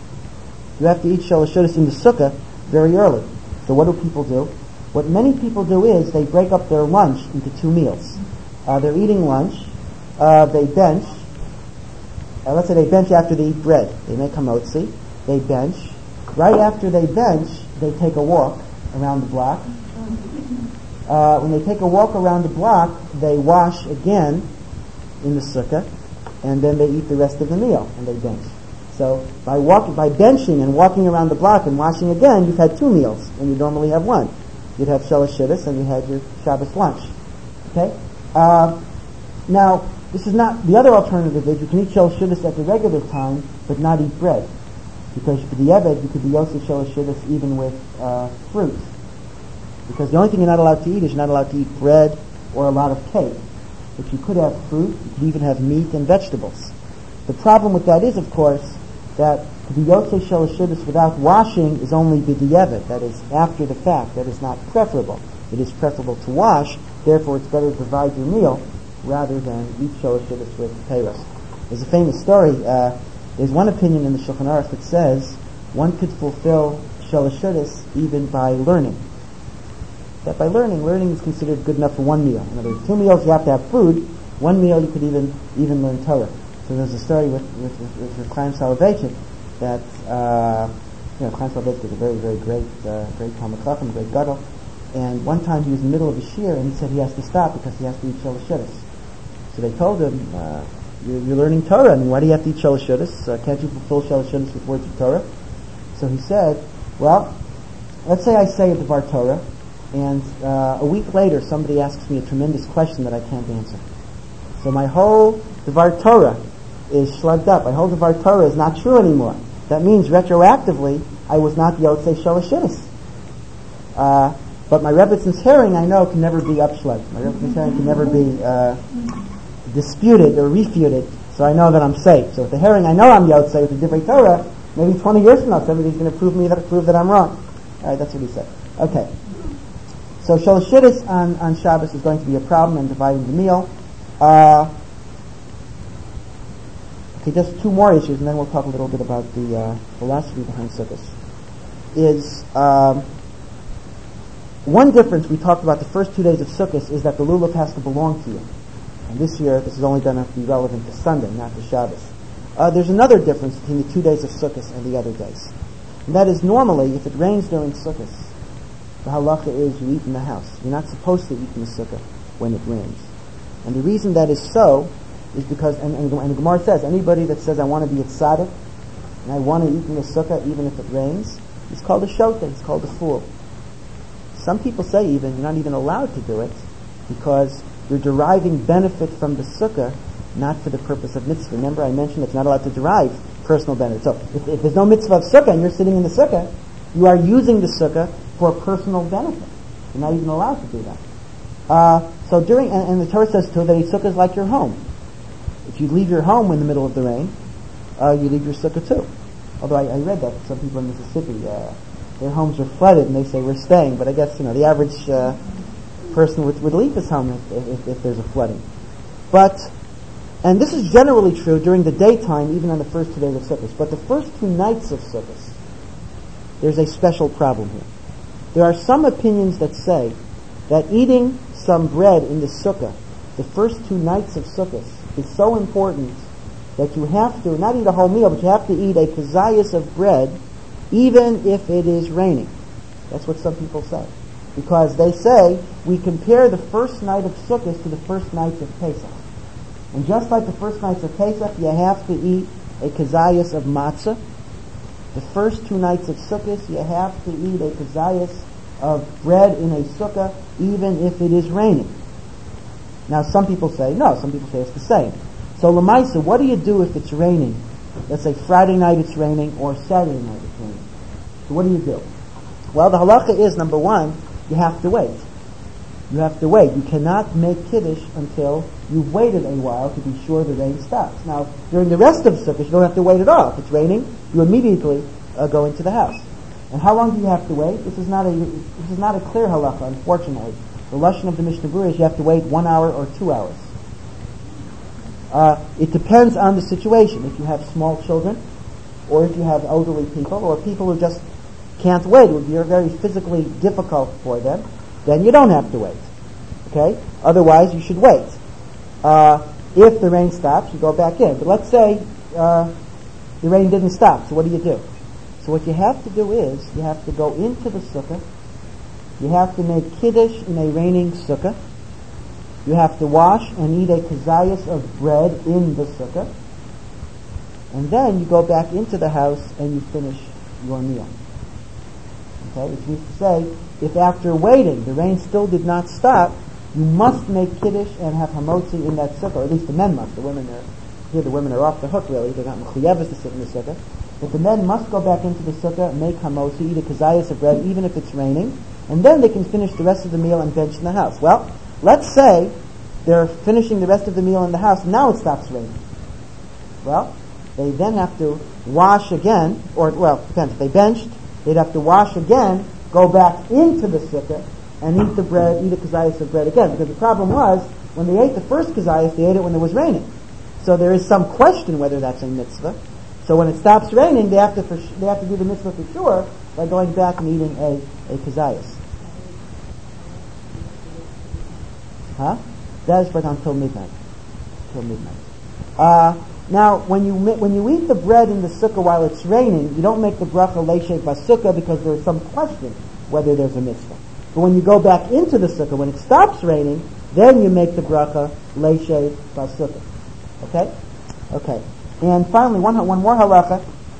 You have to eat Shalosh Shudas in the Sukkah very early. So what do people do? What many people do is they break up their lunch into two meals. Uh, they're eating lunch. Uh, they bench. Uh, let's say they bench after they eat bread. They make hamotzi. They bench. Right after they bench, they take a walk around the block. Uh, when they take a walk around the block, they wash again in the sukkah, and then they eat the rest of the meal, and they bench. So by walking, by benching and walking around the block and washing again, you've had two meals, and you normally have one. You'd have Shalosh Shudas, and you had your Shabbos lunch. Okay? Uh, now, this is not, the other alternative is you can eat Shalosh Shudas at the regular time, but not eat bread. Because for the Eved, you could be Yosef Shalosh Shudas even with uh, fruit. Because the only thing you're not allowed to eat is you're not allowed to eat bread or a lot of cake. But you could have fruit, you could even have meat and vegetables. The problem with that is, of course, that to be Yotzei Shalosh Shudas without washing is only b'diavad, that is after the fact, that is not preferable. It is preferable to wash, therefore it's better to divide your meal rather than eat Shalosh Shudas with peiros. There's a famous story, uh, there's one opinion in the Shulchan Aruch that says one could fulfill Shalosh Shudas even by learning. that by learning, learning is considered good enough for one meal. In other words, two meals you have to have food, one meal you could even even learn Torah. So there's a story with with, with, with Chaim Soloveitchik that, uh, you know, Chaim Soloveitchik is a very, very great, uh, great Talmud Chacham, great Gadol. And one time he was in the middle of a shiur and he said he has to stop because he has to eat Shalosh Shudas. So they told him, uh, you're, you're learning Torah, I mean, why do you have to eat Shalosh Shudas? Uh, can't you fulfill Shalosh Shudas with words of Torah? So he said, well, let's say I say a Devar Torah, and uh, a week later somebody asks me a tremendous question that I can't answer. So my whole Devar Torah is shlugged up. My whole Devar Torah is not true anymore. That means retroactively I was not Yotzei Shalosh Shudas. Uh, but my Rebbitzon's hearing, I know, can never be upshlugged. My Rebbitzon's hearing can never be uh, disputed or refuted, so I know that I'm safe. So with the hearing, I know I'm Yotzei. With the Divrei Torah, maybe twenty years from now, somebody's going to prove me that prove that I'm wrong. All right, that's what he said. Okay. So Shalosh Shudas on, on Shabbos is going to be a problem in dividing the meal. Uh, okay, just two more issues, and then we'll talk a little bit about the uh, philosophy behind Sukkot. Is um, one difference we talked about the first two days of Sukkot is that the lulav has to belong to you. And this year, this is only going to be relevant to Sunday, not to Shabbos. Uh, there's another difference between the two days of Sukkot and the other days. And that is, normally, if it rains during Sukkot, the halacha is you eat in the house. You're not supposed to eat in the sukkah when it rains. And the reason that is so is because, and, and, and the Gemara says, anybody that says, I want to be a tzaddik, and I want to eat in the sukkah even if it rains, he's called a shota, he's called a fool. Some people say even, you're not even allowed to do it, because you're deriving benefit from the sukkah, not for the purpose of mitzvah. Remember, I mentioned it's not allowed to derive personal benefit. So, if, if there's no mitzvah of sukkah, and you're sitting in the sukkah, you are using the sukkah for personal benefit. You're not even allowed to do that. Uh, so during, and, and the Torah says too that a sukkah is like your home. If you leave your home in the middle of the rain, uh, you leave your sukkah too. Although I, I read that some people in Mississippi, uh, their homes are flooded and they say we're staying, but I guess, you know, the average uh, person would, would leave his home if, if, if there's a flooding. But, and this is generally true during the daytime, even on the first two days of Sukkot. But the first two nights of Sukkot, there's a special problem here. There are some opinions that say that eating some bread in the sukkah, the first two nights of Sukkot, is so important that you have to, not eat a whole meal, but you have to eat a kazayas of bread even if it is raining. That's what some people say. Because they say, we compare the first night of Sukkot to the first nights of Pesach. And just like the first nights of Pesach, you have to eat a kazayas of matzah. The first two nights of Sukkot, you have to eat a kazayas of bread in a sukkah, even if it is raining. Now, some people say no. Some people say it's the same. So, Lamaisa, what do you do if it's raining? Let's say Friday night it's raining, or Saturday night it's raining. So, what do you do? Well, the halacha is, number one, you have to wait. You have to wait. You cannot make kiddush until you've waited a while to be sure the rain stops. Now, during the rest of Sukkot, you don't have to wait at all. If it's raining, you immediately uh, go into the house. And how long do you have to wait? This is not a this is not a clear halacha, unfortunately. The lashon of the Mishnah Berurah is you have to wait one hour or two hours. Uh, it depends on the situation. If you have small children, or if you have elderly people, or people who just can't wait, it would be very physically difficult for them, then you don't have to wait. Okay? Otherwise, you should wait. Uh, if the rain stops, you go back in. But let's say uh, the rain didn't stop, so what do you do? So what you have to do is, you have to go into the sukkah, you have to make kiddush in a raining sukkah, you have to wash and eat a kazayas of bread in the sukkah, and then you go back into the house and you finish your meal. Okay, which means to say, if after waiting the rain still did not stop, you must make kiddush and have hamotzi in that sukkah, or at least the men must. The women are, here the women are off the hook really, they're not mechuyeves to sit in the sukkah. But the men must go back into the sukkah, make hamotzi, eat a kazayas of bread, even if it's raining, and then they can finish the rest of the meal and bench in the house. Well, let's say they're finishing the rest of the meal in the house, now it stops raining. Well, they then have to wash again, or, well, it depends. If they benched, they'd have to wash again, go back into the sukkah, and eat the bread, eat a kazayas of bread again. Because the problem was, when they ate the first kazayas, they ate it when it was raining. So there is some question whether that's a mitzvah. So when it stops raining, they have to for, they have to do the mitzvah for sure by going back and eating a, a kazayas. Huh? That is but until midnight. Until midnight. Uh, now, when you when you eat the bread in the sukkah while it's raining, you don't make the bracha leishay basukkah because there is some question whether there's a mitzvah. But when you go back into the sukkah, when it stops raining, then you make the bracha leishay basukkah. Okay? Okay. And finally, one one more halacha.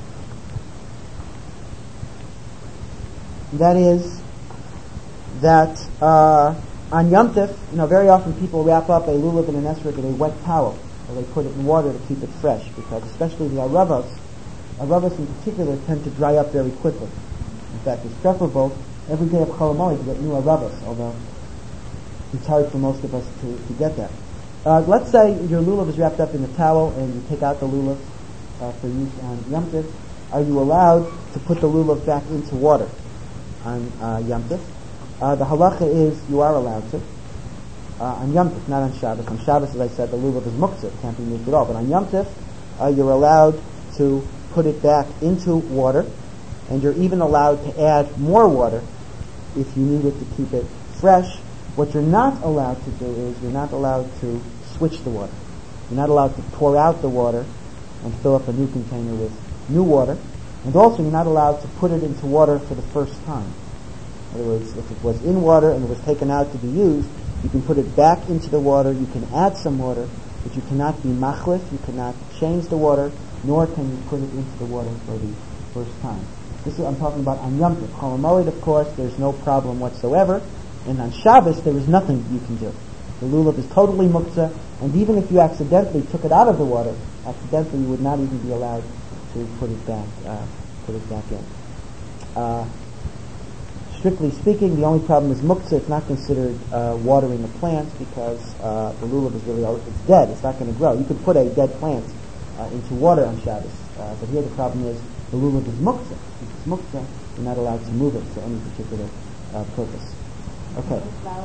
That is that uh, on Yom Tov, you know, very often people wrap up a lulav and an esrog in a wet towel, or they put it in water to keep it fresh, because especially the aravos, aravos in particular tend to dry up very quickly. In fact, it's preferable every day of Chol Hamoed to get new aravos, although it's hard for most of us to, to get that. Uh, let's say your lulav is wrapped up in a towel and you take out the lulav uh, for use on Yom Tov. Are you allowed to put the lulav back into water on uh, Yom Tov? Uh, the halacha is you are allowed to. Uh, on Yom Tov, not on Shabbos. On Shabbos, as I said, the lulav is muktzah, it can't be moved at all. But on Yom Tov, uh, you're allowed to put it back into water, and you're even allowed to add more water if you need it to keep it fresh. What you're not allowed to do is you're not allowed to switch the water. You're not allowed to pour out the water and fill up a new container with new water. And also, you're not allowed to put it into water for the first time. In other words, if it was in water and it was taken out to be used, you can put it back into the water, you can add some water, but you cannot be machlif, you cannot change the water, nor can you put it into the water for the first time. This is I'm talking about on Yom Tov. Chol Hamoed, of course, there's no problem whatsoever, and on Shabbos there is nothing you can do. The lulav is totally muktzah, and even if you accidentally took it out of the water, accidentally you would not even be allowed to put it back, uh, put it back in. Uh, Strictly speaking, the only problem is muktzah. It's not considered uh, watering a plant because uh, the lulav is really it's dead. It's not going to grow. You could put a dead plant uh, into water on Shabbos, uh, but here the problem is the lulav is muktzah. If it's muktzah, you're not allowed to move it for any particular uh, purpose. Okay.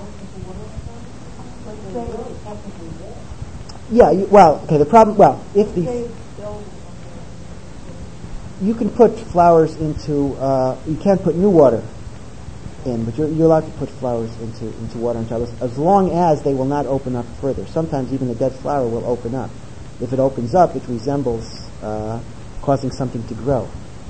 Yeah. You, well, okay. The problem. Well, if the you can put flowers into. Uh, you can't put new water in, but you're, you're allowed to put flowers into, into water on Shabbos as long as they will not open up further. Sometimes even a dead flower will open up. If it opens up, it resembles uh, causing something to grow.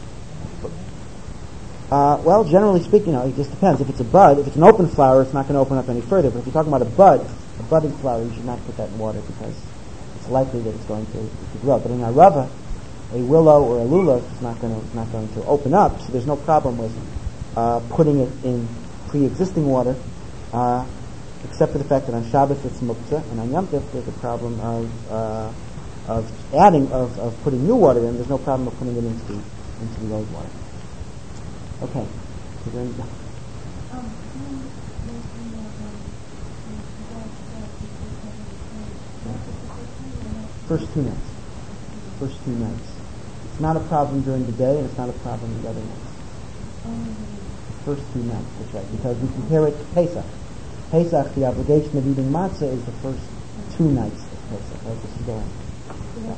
Uh, well, generally speaking, you know, it just depends. If it's a bud, if it's an open flower, it's not going to open up any further. But if you're talking about a bud, a budding flower, you should not put that in water because it's likely that it's going to, to grow. But in a rava, a willow or a lulav is not going to, it's not going to open up, so there's no problem with Uh, putting it in pre-existing water, uh, except for the fact that on Shabbos it's muktzah, and on Yom Tov there's a problem of uh, of adding of, of putting new water in. There's no problem of putting it into the into the old water. Okay. Is there any, first two nights. First two nights. It's not a problem during the day, and it's not a problem the other nights. First two nights, that's right, because we compare it to Pesach. Pesach, the obligation of eating matzah is the first two nights of Pesach, right? This is going. Yeah.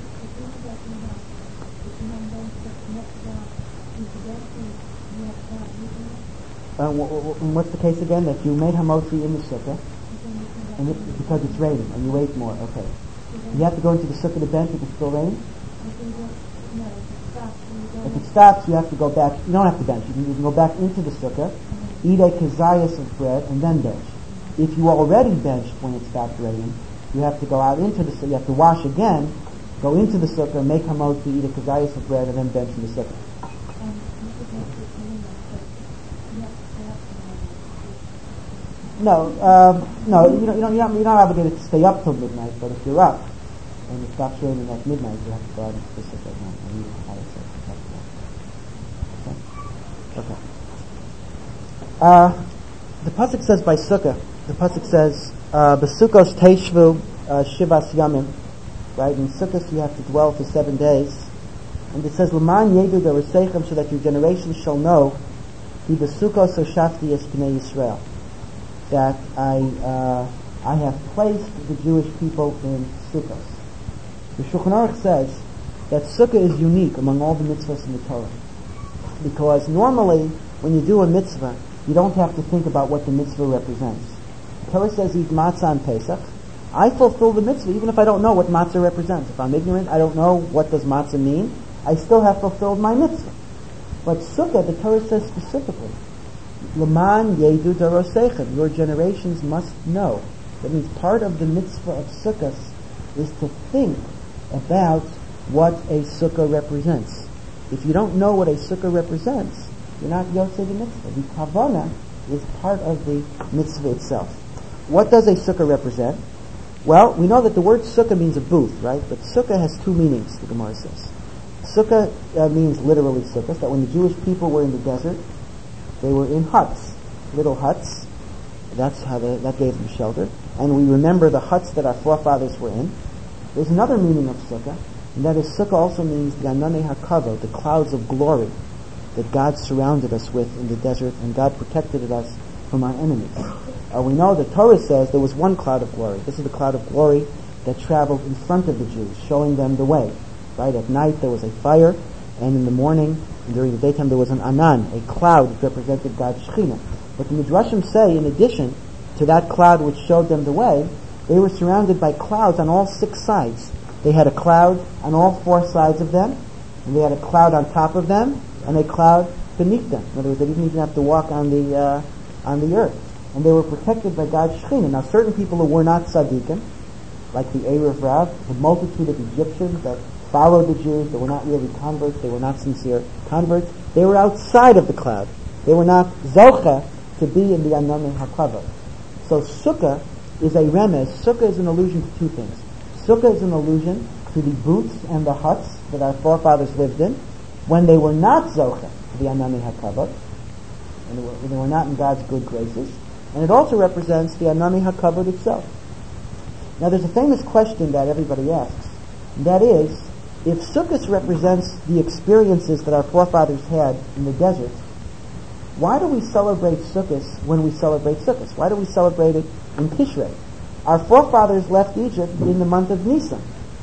Uh, w- w- what's the case again? That you made hamotzi in the sukkah, and it, because it's raining, and you ate more. Okay, you have to go into the sukkah to bench if it's still raining. If it stops, you have to go back. You don't have to bench. You can, you can go back into the sukkah, eat a kazayas of bread, and then bench. If you already benched when it stopped raining, you have to go out into the sukkah. You have to wash again, go into the sukkah, make hamotzi, eat a kazayas of bread, and then bench in the sukkah. No, um, no, you know, you know, you're not, you're not obligated to stay up till midnight. But if you're up and it stops raining at midnight, you have to go out into the sukkah and eat a kazayas. Okay. Uh, the pasuk says by sukkah. The pasuk says "Besukos teishvu shivas yamim." Right, in sukkahs you have to dwell for seven days, and it says "L'man yedu bereseichem," so that your generation shall know, "Ki besukos hoshafti es bnei Yisrael," that I uh, I have placed the Jewish people in sukkahs. The Shulchan Aruch says that sukkah is unique among all the mitzvahs in the Torah. Because normally, when you do a mitzvah, you don't have to think about what the mitzvah represents. Torah says eat matzah on Pesach. I fulfill the mitzvah even if I don't know what matzah represents. If I'm ignorant, I don't know what does matzah mean, I still have fulfilled my mitzvah. But Sukkah, the Torah says specifically, L'man yedu dorosechem, your generations must know. That means part of the mitzvah of Sukkah is to think about what a Sukkah represents. If you don't know what a Sukkah represents, you're not Yosei the mitzvah. The Kavanah is part of the mitzvah itself. What does a Sukkah represent? Well, we know that the word Sukkah means a booth, right? But Sukkah has two meanings, the Gemara says. Sukkah uh, means literally sukkahs, that when the Jewish people were in the desert, they were in huts, little huts. That's how they, that gave them shelter. And we remember the huts that our forefathers were in. There's another meaning of sukkah, and that is sukkah also means the ananei hakavod, the clouds of glory that God surrounded us with in the desert, and God protected us from our enemies. Uh, we know the Torah says there was one cloud of glory. This is the cloud of glory that traveled in front of the Jews, showing them the way. Right? At night there was a fire, and in the morning, and during the daytime, there was an anan, a cloud that represented God's Shekhinah. But the Midrashim say, in addition to that cloud which showed them the way, they were surrounded by clouds on all six sides. They had a cloud on all four sides of them, and they had a cloud on top of them, and a cloud beneath them. In other words, they didn't even have to walk on the uh, on the earth. And they were protected by God's Shekhinah. Now, certain people who were not tzaddikim, like the Erev Rav, the multitude of Egyptians that followed the Jews, they were not really converts, they were not sincere converts, they were outside of the cloud. They were not zocha to be in the ananei hakavod. So sukkah is a remez. Sukkah is an allusion to two things. Sukkah is an allusion to the booths and the huts that our forefathers lived in when they were not zocha to the ananei hakavod, and they were, when they were not in God's good graces. And it also represents the ananei hakavod itself. Now there's a famous question that everybody asks, and that is, if Sukkot represents the experiences that our forefathers had in the desert, why do we celebrate Sukkot when we celebrate Sukkot? Why do we celebrate it in Tishrei? Our forefathers left Egypt in the month of Nisan,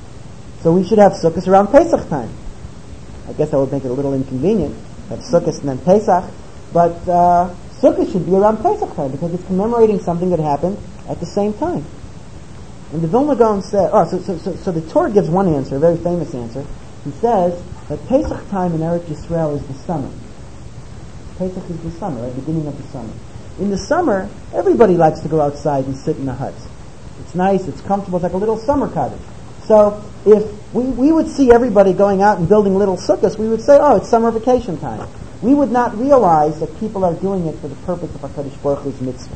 so we should have Sukkot around Pesach time. I guess that would make it a little inconvenient, have Sukkot and then Pesach, but uh, Sukkot should be around Pesach time because it's commemorating something that happened at the same time. And the Vilna Gaon said, oh, so, so, so, so the Torah gives one answer, a very famous answer. He says that Pesach time in Eretz Yisrael is the summer. Pesach is the summer, the beginning of the summer. In the summer, everybody likes to go outside and sit in the huts. It's nice, it's comfortable, it's like a little summer cottage. So if we, we would see everybody going out and building little sukkahs, we would say, oh, it's summer vacation time. We would not realize that people are doing it for the purpose of HaKadosh Baruch Hu's mitzvah.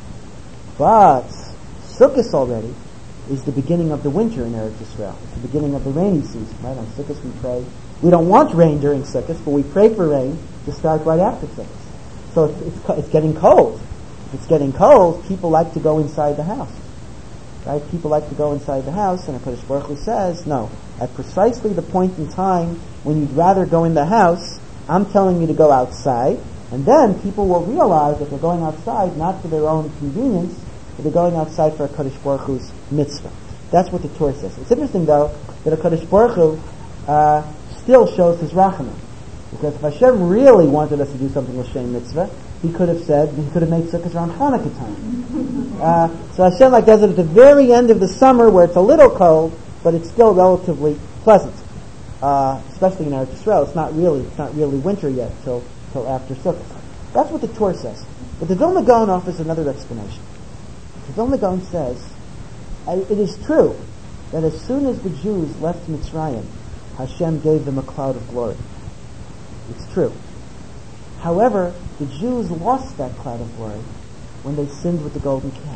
But Sukkot already is the beginning of the winter in Eretz Yisrael. It's the beginning of the rainy season, right? On Sukkot we pray. We don't want rain during Sukkot, but we pray for rain to start right after Sukkot. So it's, it's, it's getting cold. If it's getting cold, people like to go inside the house. Right? People like to go inside the house, and HaKadosh Baruch Hu says, no. At precisely the point in time when you'd rather go in the house, I'm telling you to go outside, and then people will realize that they're going outside not for their own convenience, but they're going outside for HaKadosh Baruch Hu's mitzvah. That's what the Torah says. It's interesting, though, that HaKadosh Baruch Hu uh, still shows his rachamim. Because if Hashem really wanted us to do something with Shem mitzvah, he could have said, he could have made sukkahs around Hanukkah time. uh, so Hashem like does it at the very end of the summer where it's a little cold, but it's still relatively pleasant. Uh, especially in Eretz Yisrael, it's not really, it's not really winter yet till, till after Sukkot. That's what the Torah says. But the Vilna Gaon offers another explanation. The Vilna Gaon says, it is true that as soon as the Jews left Mitzrayim, Hashem gave them a cloud of glory. It's true. However, the Jews lost that cloud of glory when they sinned with the golden calf,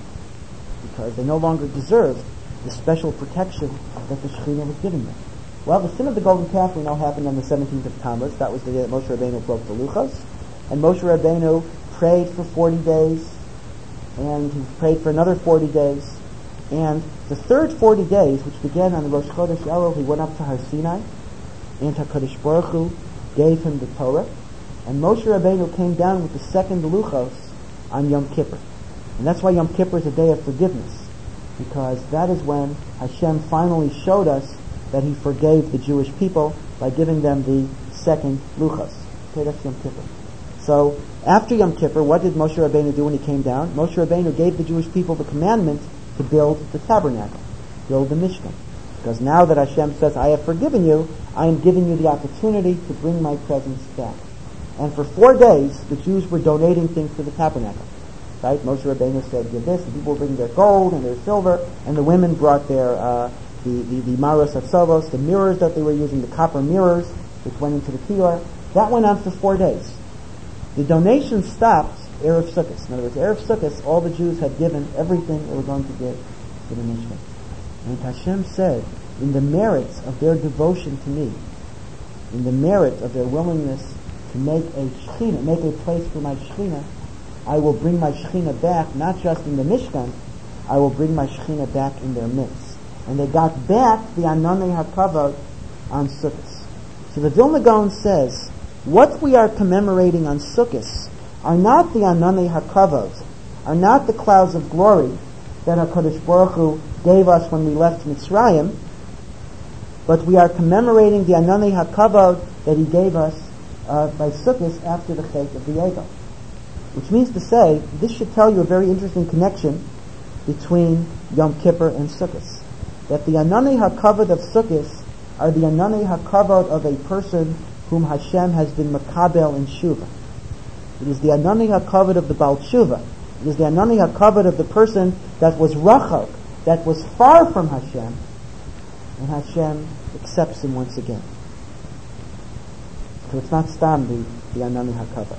because they no longer deserved the special protection that the Shekhinah was giving them. Well, the sin of the golden calf we know happened on the seventeenth of Tammuz. That was the day that Moshe Rabbeinu broke the Luchos, and Moshe Rabbeinu prayed for forty days, and he prayed for another forty days, and the third forty days, which began on the Rosh Chodesh Elul, he went up to Har Sinai, and HaKadosh Baruch Hu gave him the Torah, and Moshe Rabbeinu came down with the second Luchos on Yom Kippur. And that's why Yom Kippur is a day of forgiveness, because that is when Hashem finally showed us that he forgave the Jewish people by giving them the second Luchos. Okay, that's Yom Kippur. So After Yom Kippur, what did Moshe Rabbeinu do when he came down? Moshe Rabbeinu gave the Jewish people the commandment to build the tabernacle, build the Mishkan. Because now that Hashem says, I have forgiven you, I am giving you the opportunity to bring my presence back. And for four days, the Jews were donating things to the tabernacle. Right? Moshe Rabbeinu said, give this, and people bring their gold and their silver, and the women brought their, uh, the, the, the maros atzavos, the mirrors that they were using, the copper mirrors, which went into the kior. That went on for four days. The donation stopped Erev Sukkot. In other words, Erev Sukkot, all the Jews had given everything they were going to give to the Mishkan. And Hashem said, in the merits of their devotion to me, in the merit of their willingness to make a Shekhinah, make a place for my Shekhinah, I will bring my Shekhinah back, not just in the Mishkan, I will bring my Shekhinah back in their midst. And they got back the Ananei HaKavod on Sukkot. So the Vilna Gaon says, what we are commemorating on Sukkot are not the Ananei HaKavod, are not the clouds of glory that HaKadosh Baruch Hu gave us when we left Mitzrayim, but we are commemorating the Ananei HaKavod that He gave us uh, by Sukkot after the Chet of the Egel. Which means to say, this should tell you a very interesting connection between Yom Kippur and Sukkot. That the Ananei HaKavod of Sukkot are the Ananei HaKavod of a person whom Hashem has been Makabel in Shuvah. It is the Ananei HaKavod of the Baal Shuvah. It is the Ananei HaKavod of the person that was Rachok, that was far from Hashem, and Hashem accepts him once again. So it's not Stam, the, the Ananei HaKavod.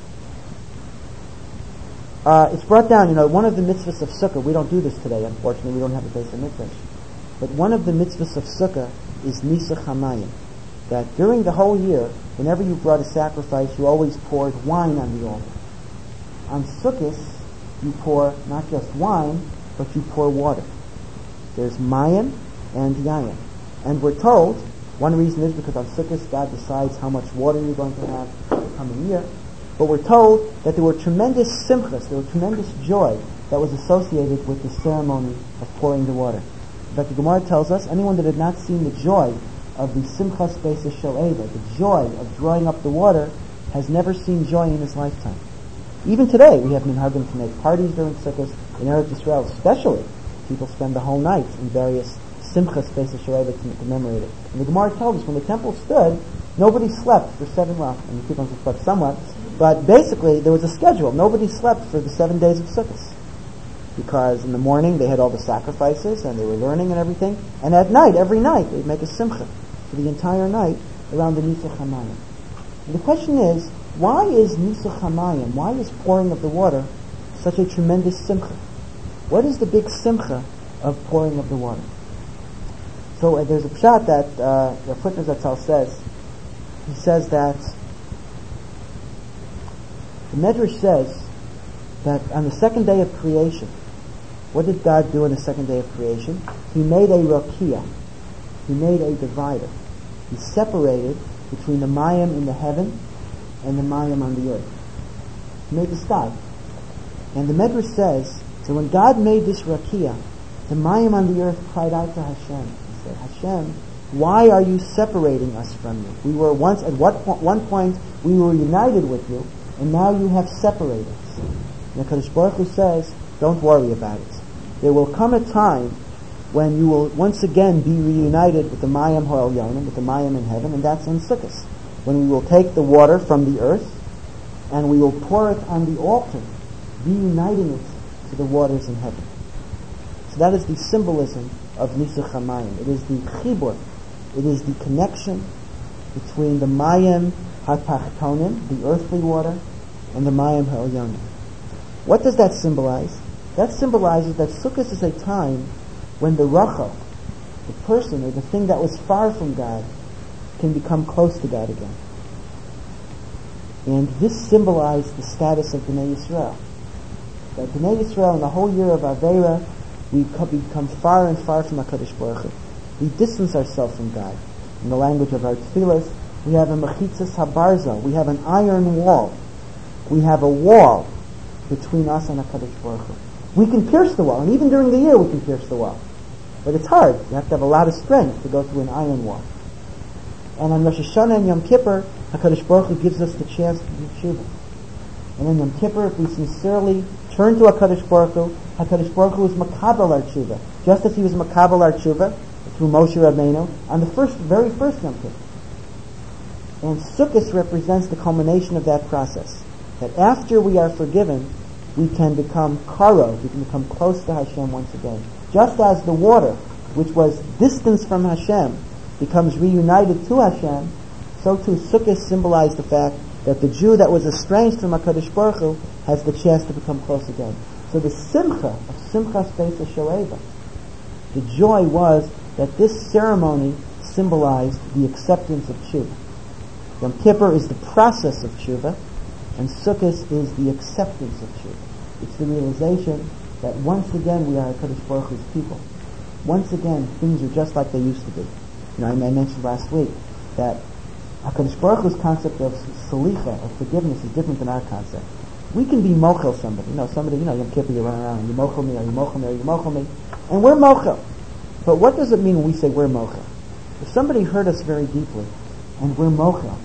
Uh, it's brought down, you know, one of the mitzvahs of Sukkah, we don't do this today, unfortunately, we don't have a base of mitzvahs, but one of the mitzvahs of Sukkah is Nisach HaMayim, that during the whole year, whenever you brought a sacrifice, you always poured wine on the altar. On Sukkot, you pour not just wine, but you pour water. There's Mayim and Yayin. And we're told, one reason is because on Sukkot, God decides how much water you're going to have the coming year, but we're told that there were tremendous simchas, there was tremendous joy that was associated with the ceremony of pouring the water. In fact, the Gemara tells us, anyone that had not seen the joy of the Simchas Beis Shoeva, the joy of drawing up the water, has never seen joy in his lifetime. Even today, we have minhagim to make parties during Sukkot. In Eretz Yisrael especially, people spend the whole night in various Simchas Beis Shoeva to commemorate it. And the Gemara tells us, when the temple stood, nobody slept for seven, well, I mean, people slept somewhat, but basically there was a schedule. Nobody slept for the seven days of Sukkot. Because in the morning they had all the sacrifices and they were learning and everything, and at night, every night, they'd make a simcha for the entire night around the Nisach HaMayim. And the question is, why is Nisach HaMayim, why is pouring of the water such a tremendous simcha? What is the big simcha of pouring of the water? So uh, there's a pshat that uh, the Footner Zatzal says. He says that the Medrash says that on the second day of creation, what did God do on the second day of creation? He made a rakia. He made a divider. He separated between the mayim in the heaven and the mayim on the earth. He made the sky. And the Medrash says, so when God made this rakia, the mayim on the earth cried out to Hashem. He said, Hashem, why are you separating us from you? We were once, at what po- one point, we were united with you, and now you have separated us. And HaKadosh Baruch Hu says, don't worry about it. There will come a time when you will once again be reunited with the Mayim HaElyonim, with the Mayim in heaven, and that's on Sukkot, when we will take the water from the earth and we will pour it on the altar, reuniting it to the waters in heaven. So that is the symbolism of Nisach HaMayim. It is the chibur, it is the connection between the Mayim HaTachtonim, the earthly water, and the Mayim HaElyonim. What does that symbolize? That symbolizes that Sukkot is a time when the Rachel, the person or the thing that was far from God, can become close to God again. And this symbolized the status of Bnei Yisrael. That Bnei Yisrael, in the whole year of Aveira, we become far and far from HaKadosh Baruch Hu. We distance ourselves from God. In the language of our tefillas, we have a mechitzas habarza. We have an iron wall. We have a wall between us and HaKadosh Baruch Hu. We can pierce the wall, and even during the year we can pierce the wall. But it's hard. You have to have a lot of strength to go through an iron wall. And on Rosh Hashanah and Yom Kippur, HaKadosh Baruch Hu gives us the chance to do tshuva. And in Yom Kippur, if we sincerely turn to HaKadosh Baruch Hu, HaKadosh Baruch Hu is makabel our tshuva, just as he was makabel our tshuva through Moshe Rabbeinu on the first, very first Yom Kippur. And Sukkot represents the culmination of that process. That after we are forgiven, we can become karov, we can become close to Hashem once again. Just as the water, which was distance from Hashem, becomes reunited to Hashem, so too Sukkot symbolized the fact that the Jew that was estranged from HaKadosh Baruch Hu has the chance to become close again. So the simcha of Simchas Beis HaShoeva, the joy was that this ceremony symbolized the acceptance of tshuva. Yom Kippur is the process of tshuva, and Sukkot is the acceptance of tshuva. It's the realization that once again we are HaKadosh Baruch Hu's people. Once again, things are just like they used to be. You know, I, I mentioned last week that HaKadosh Baruch Hu's concept of salicha, of forgiveness, is different than our concept. We can be mochel somebody. You know, somebody, you know, Yom Kippur, you run around and you mochel me, or you mochel me, or you mochel me. And we're mochel. But what does it mean when we say we're mochel? If somebody hurt us very deeply, and we're mochel,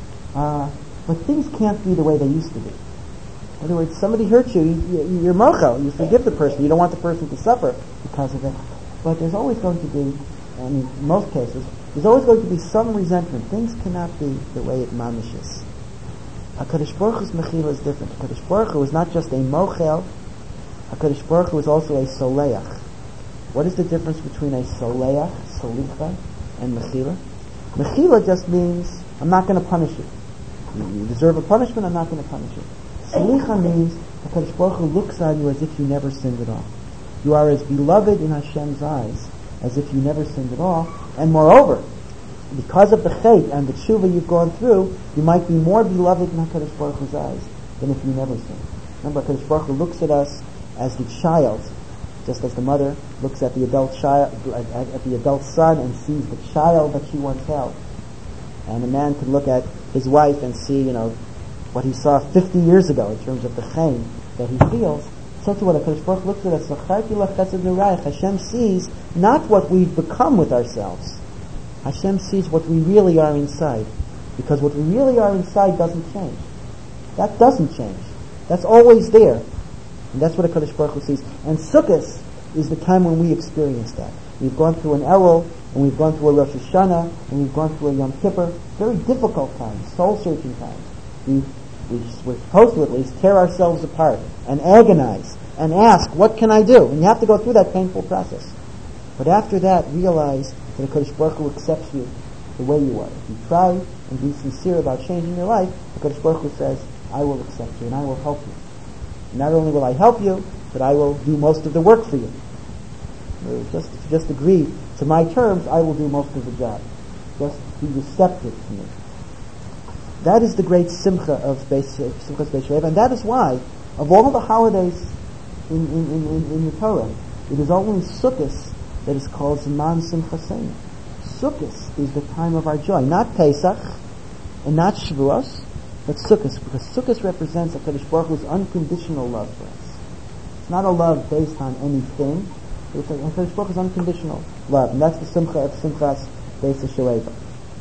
uh, but things can't be the way they used to be. In other words, somebody hurt you, you you're mochel, you forgive the person, you don't want the person to suffer because of it. But there's always going to be, I mean, in most cases, there's always going to be some resentment. Things cannot be the way it mamish is. HaKadosh Baruch Hu's mechila is different. HaKadosh Baruch Hu is not just a mochel, HaKadosh Baruch Hu is also a soleach. What is the difference between a soleach, solicha, and mechila? Mechila just means, I'm not going to punish you. You deserve a punishment, I'm not going to punish you. Solicha means HaKadosh Baruch Hu looks on you as if you never sinned at all. You are as beloved in Hashem's eyes as if you never sinned at all. And moreover, because of the chait and the tshuva you've gone through, you might be more beloved in HaKadosh Baruch Hu's eyes than if you never sinned. Remember, HaKadosh Baruch Hu looks at us as the child, just as the mother looks at the adult child, at, at the adult son and sees the child that she once held. And a man could look at his wife and see, you know, what he saw fifty years ago in terms of the chaim that he feels. So too, when HaKadosh Baruch Hu looks at us, Hashem sees not what we've become with ourselves. Hashem sees what we really are inside. Because what we really are inside doesn't change. That doesn't change. That's always there. And that's what HaKadosh Baruch Hu sees. And Sukkot is the time when we experience that. We've gone through an Elul, and we've gone through a Rosh Hashanah, and we've gone through a Yom Kippur. Very difficult times, soul-searching times. We, we, we're supposed to at least tear ourselves apart and agonize and ask, what can I do? And you have to go through that painful process. But after that, realize that HaKadosh Baruch Hu accepts you the way you are. If you try and be sincere about changing your life, HaKadosh Baruch Hu says, I will accept you and I will help you. Not only will I help you, but I will do most of the work for you. Just, if you just agree to my terms, I will do most of the job. Just be receptive to me. That is the great simcha of Simchas Beis Sheva, and that is why, of all the holidays in, in, in, in the Torah, it is only Sukkot that is called Zman Simchaseinu. Sukkot is the time of our joy, not Pesach and not Shavuos, but Sukkot, because Sukkot represents HaKadosh Baruch Hu's unconditional love for us. It's not a love based on anything. It's HaKadosh Baruch Hu's unconditional love, and that's the Simcha of Simchas Beis HaShoeva.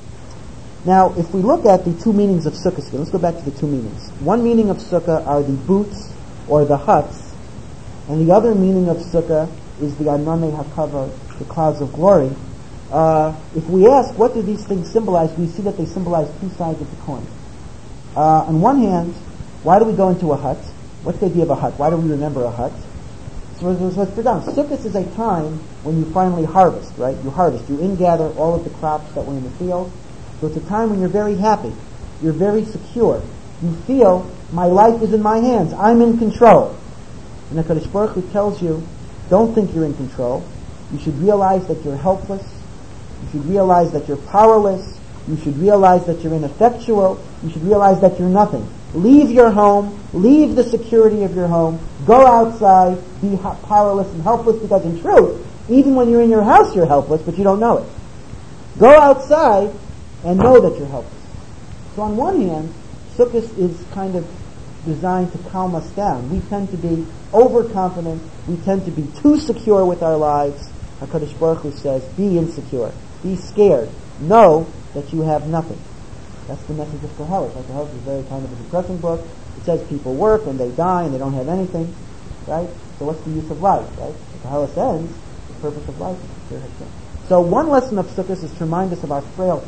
Now, if we look at the two meanings of Sukkot, let's go back to the two meanings. One meaning of Sukkah are the booths or the huts, and the other meaning of Sukkah is the Ananei HaKavod, the clouds of glory. Uh, if we ask, what do these things symbolize, we see that they symbolize two sides of the coin. Uh, on one hand, why do we go into a hut? What's the idea of a hut? Why do we remember a hut? So, so, so let's put down. Sukkot is a time when you finally harvest, right? You harvest. You ingather all of the crops that were in the field. So it's a time when you're very happy. You're very secure. You feel, my life is in my hands. I'm in control. And HaKadosh Baruch Hu tells you, don't think you're in control. You should realize that you're helpless. You should realize that you're powerless. You should realize that you're ineffectual. You should realize that you're nothing. Leave your home. Leave the security of your home. Go outside. Be powerless and helpless, because in truth, even when you're in your house, you're helpless, but you don't know it. Go outside and know that you're helpless. So on one hand, Sukkot is kind of designed to calm us down. We tend to be overconfident. We tend to be too secure with our lives. HaKadosh Baruch Hu says, be insecure. Be scared. Know that you have nothing. That's the message of Kohelet. Like, Kohelet is very kind of a depressing book. It says people work and they die and they don't have anything, right? So what's the use of life, right? If Koheles ends, the purpose of life is to fear Hashem. So one lesson of Sukkot is to remind us of our frailty.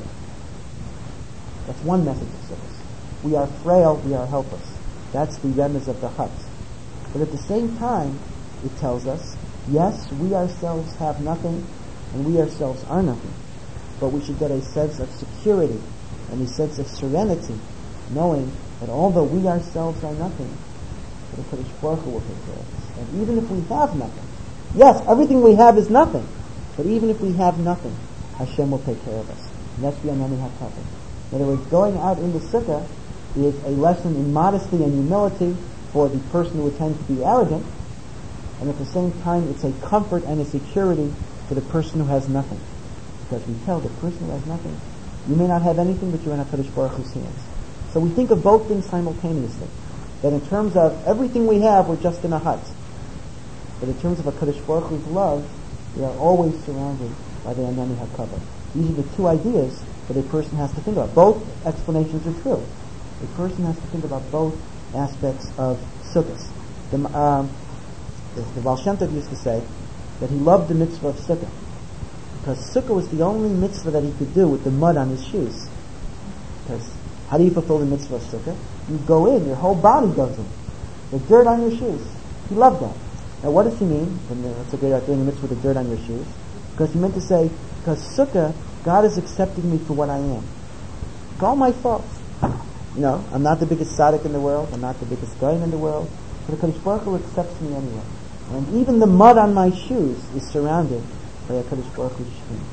That's one message of Sukkot. We are frail, we are helpless. That's the remez of the huts. But at the same time, it tells us, yes, we ourselves have nothing, and we ourselves are nothing. But we should get a sense of security and a sense of serenity, knowing that although we ourselves are nothing, the Kadosh Baruch Hu will take care of us. And even if we have nothing, yes, everything we have is nothing, but even if we have nothing, Hashem will take care of us. And that's the Anani HaKavod. In other words, going out in the Sukkah is a lesson in modesty and humility for the person who tends to be arrogant, and at the same time it's a comfort and a security for the person who has nothing. Because we tell the person who has nothing, you may not have anything, but you're in HaKadosh Baruch Hu's hands. So we think of both things simultaneously. That in terms of everything we have, we're just in a hut. But in terms of HaKadosh Baruch Hu's love, we are always surrounded by the Anani HaKavod. These are the two ideas that a person has to think about. Both explanations are true. A person has to think about both aspects of Sukkot. The, um, the, the Baal Shem Tov used to say that he loved the mitzvah of Sukkah because Sukkah was the only mitzvah that he could do with the mud on his shoes. Because how do you fulfill the mitzvah of Sukkah? You go in, your whole body goes in. The dirt on your shoes. He loved that. Now what does he mean? And that's a great art, doing the mitzvah with the dirt on your shoes. Because he meant to say, because Sukkah, God is accepting me for what I am. For all my faults. You know, I'm not the biggest tzaddik in the world, I'm not the biggest guy in the world, but the Kadosh Baruch Hu accepts me anyway. And even the mud on my shoes is surrounded by a Kadosh Baruch Hu's shechina.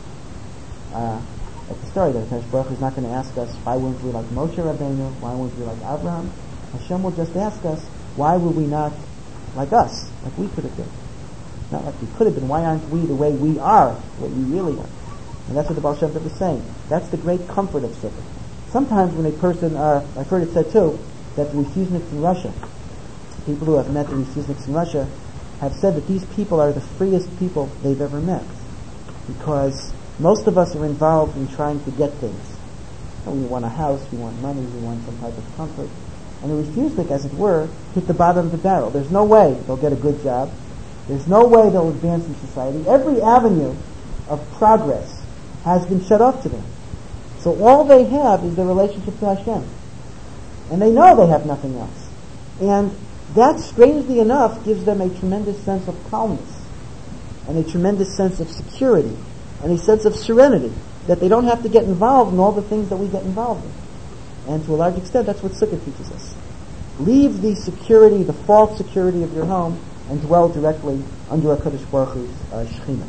Uh, That's the story that Kadosh Baruch Hu is not going to ask us, why weren't we like Moshe Rabbeinu, why weren't we like Abraham? Hashem will just ask us, why were we not like us, like we could have been? Not like we could have been, why aren't we the way we are, what we really are? And that's what the Baal Shem Tov is saying. That's the great comfort of Sukkot. Sometimes when a person, uh, I've heard it said too, that the refuseniks in Russia, people who have met the refuseniks in Russia, have said that these people are the freest people they've ever met. Because most of us are involved in trying to get things. We want a house, we want money, we want some type of comfort. And the refusnik, as it were, hit the bottom of the barrel. There's no way they'll get a good job. There's no way they'll advance in society. Every avenue of progress has been shut off to them. So all they have is their relationship to Hashem. And they know they have nothing else. And that, strangely enough, gives them a tremendous sense of calmness and a tremendous sense of security and a sense of serenity, that they don't have to get involved in all the things that we get involved in. And to a large extent, that's what Sukkot teaches us. Leave the security, the false security of your home, and dwell directly under HaKadosh Baruch Hu's uh, shechina.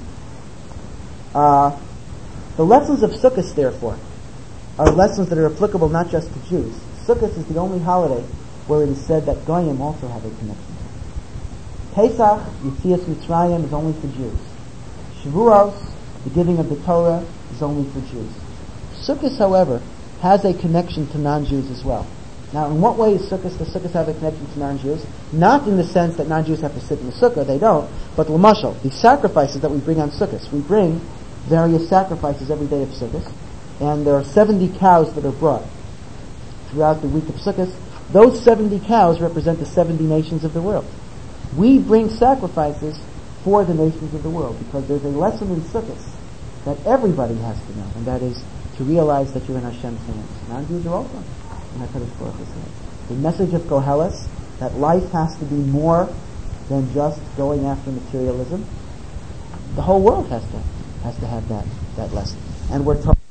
Uh, the lessons of Sukkot, therefore, are lessons that are applicable not just to Jews. Sukkot is the only holiday where it is said that Goyim also have a connection. Pesach, Yetzias Mitzrayim, is only for Jews. Shavuos, the giving of the Torah, is only for Jews. Sukkot, however, has a connection to non-Jews as well. Now, in what way is Sukkot, does Sukkot have a connection to non-Jews? Not in the sense that non-Jews have to sit in the Sukkah, they don't, but l'mashal, the sacrifices that we bring on Sukkot. We bring various sacrifices every day of Sukkot, and there are seventy cows that are brought throughout the week of Sukkot. Those seventy cows represent the seventy nations of the world. We bring sacrifices for the nations of the world because there's a lesson in Sukkot that everybody has to know, and that is to realize that you're in Hashem's hands. Non-Jews are also in HaKadosh Baruch Hu's hands. The message of Koheles, that life has to be more than just going after materialism. The whole world has to has to have that that lesson, and we're taught.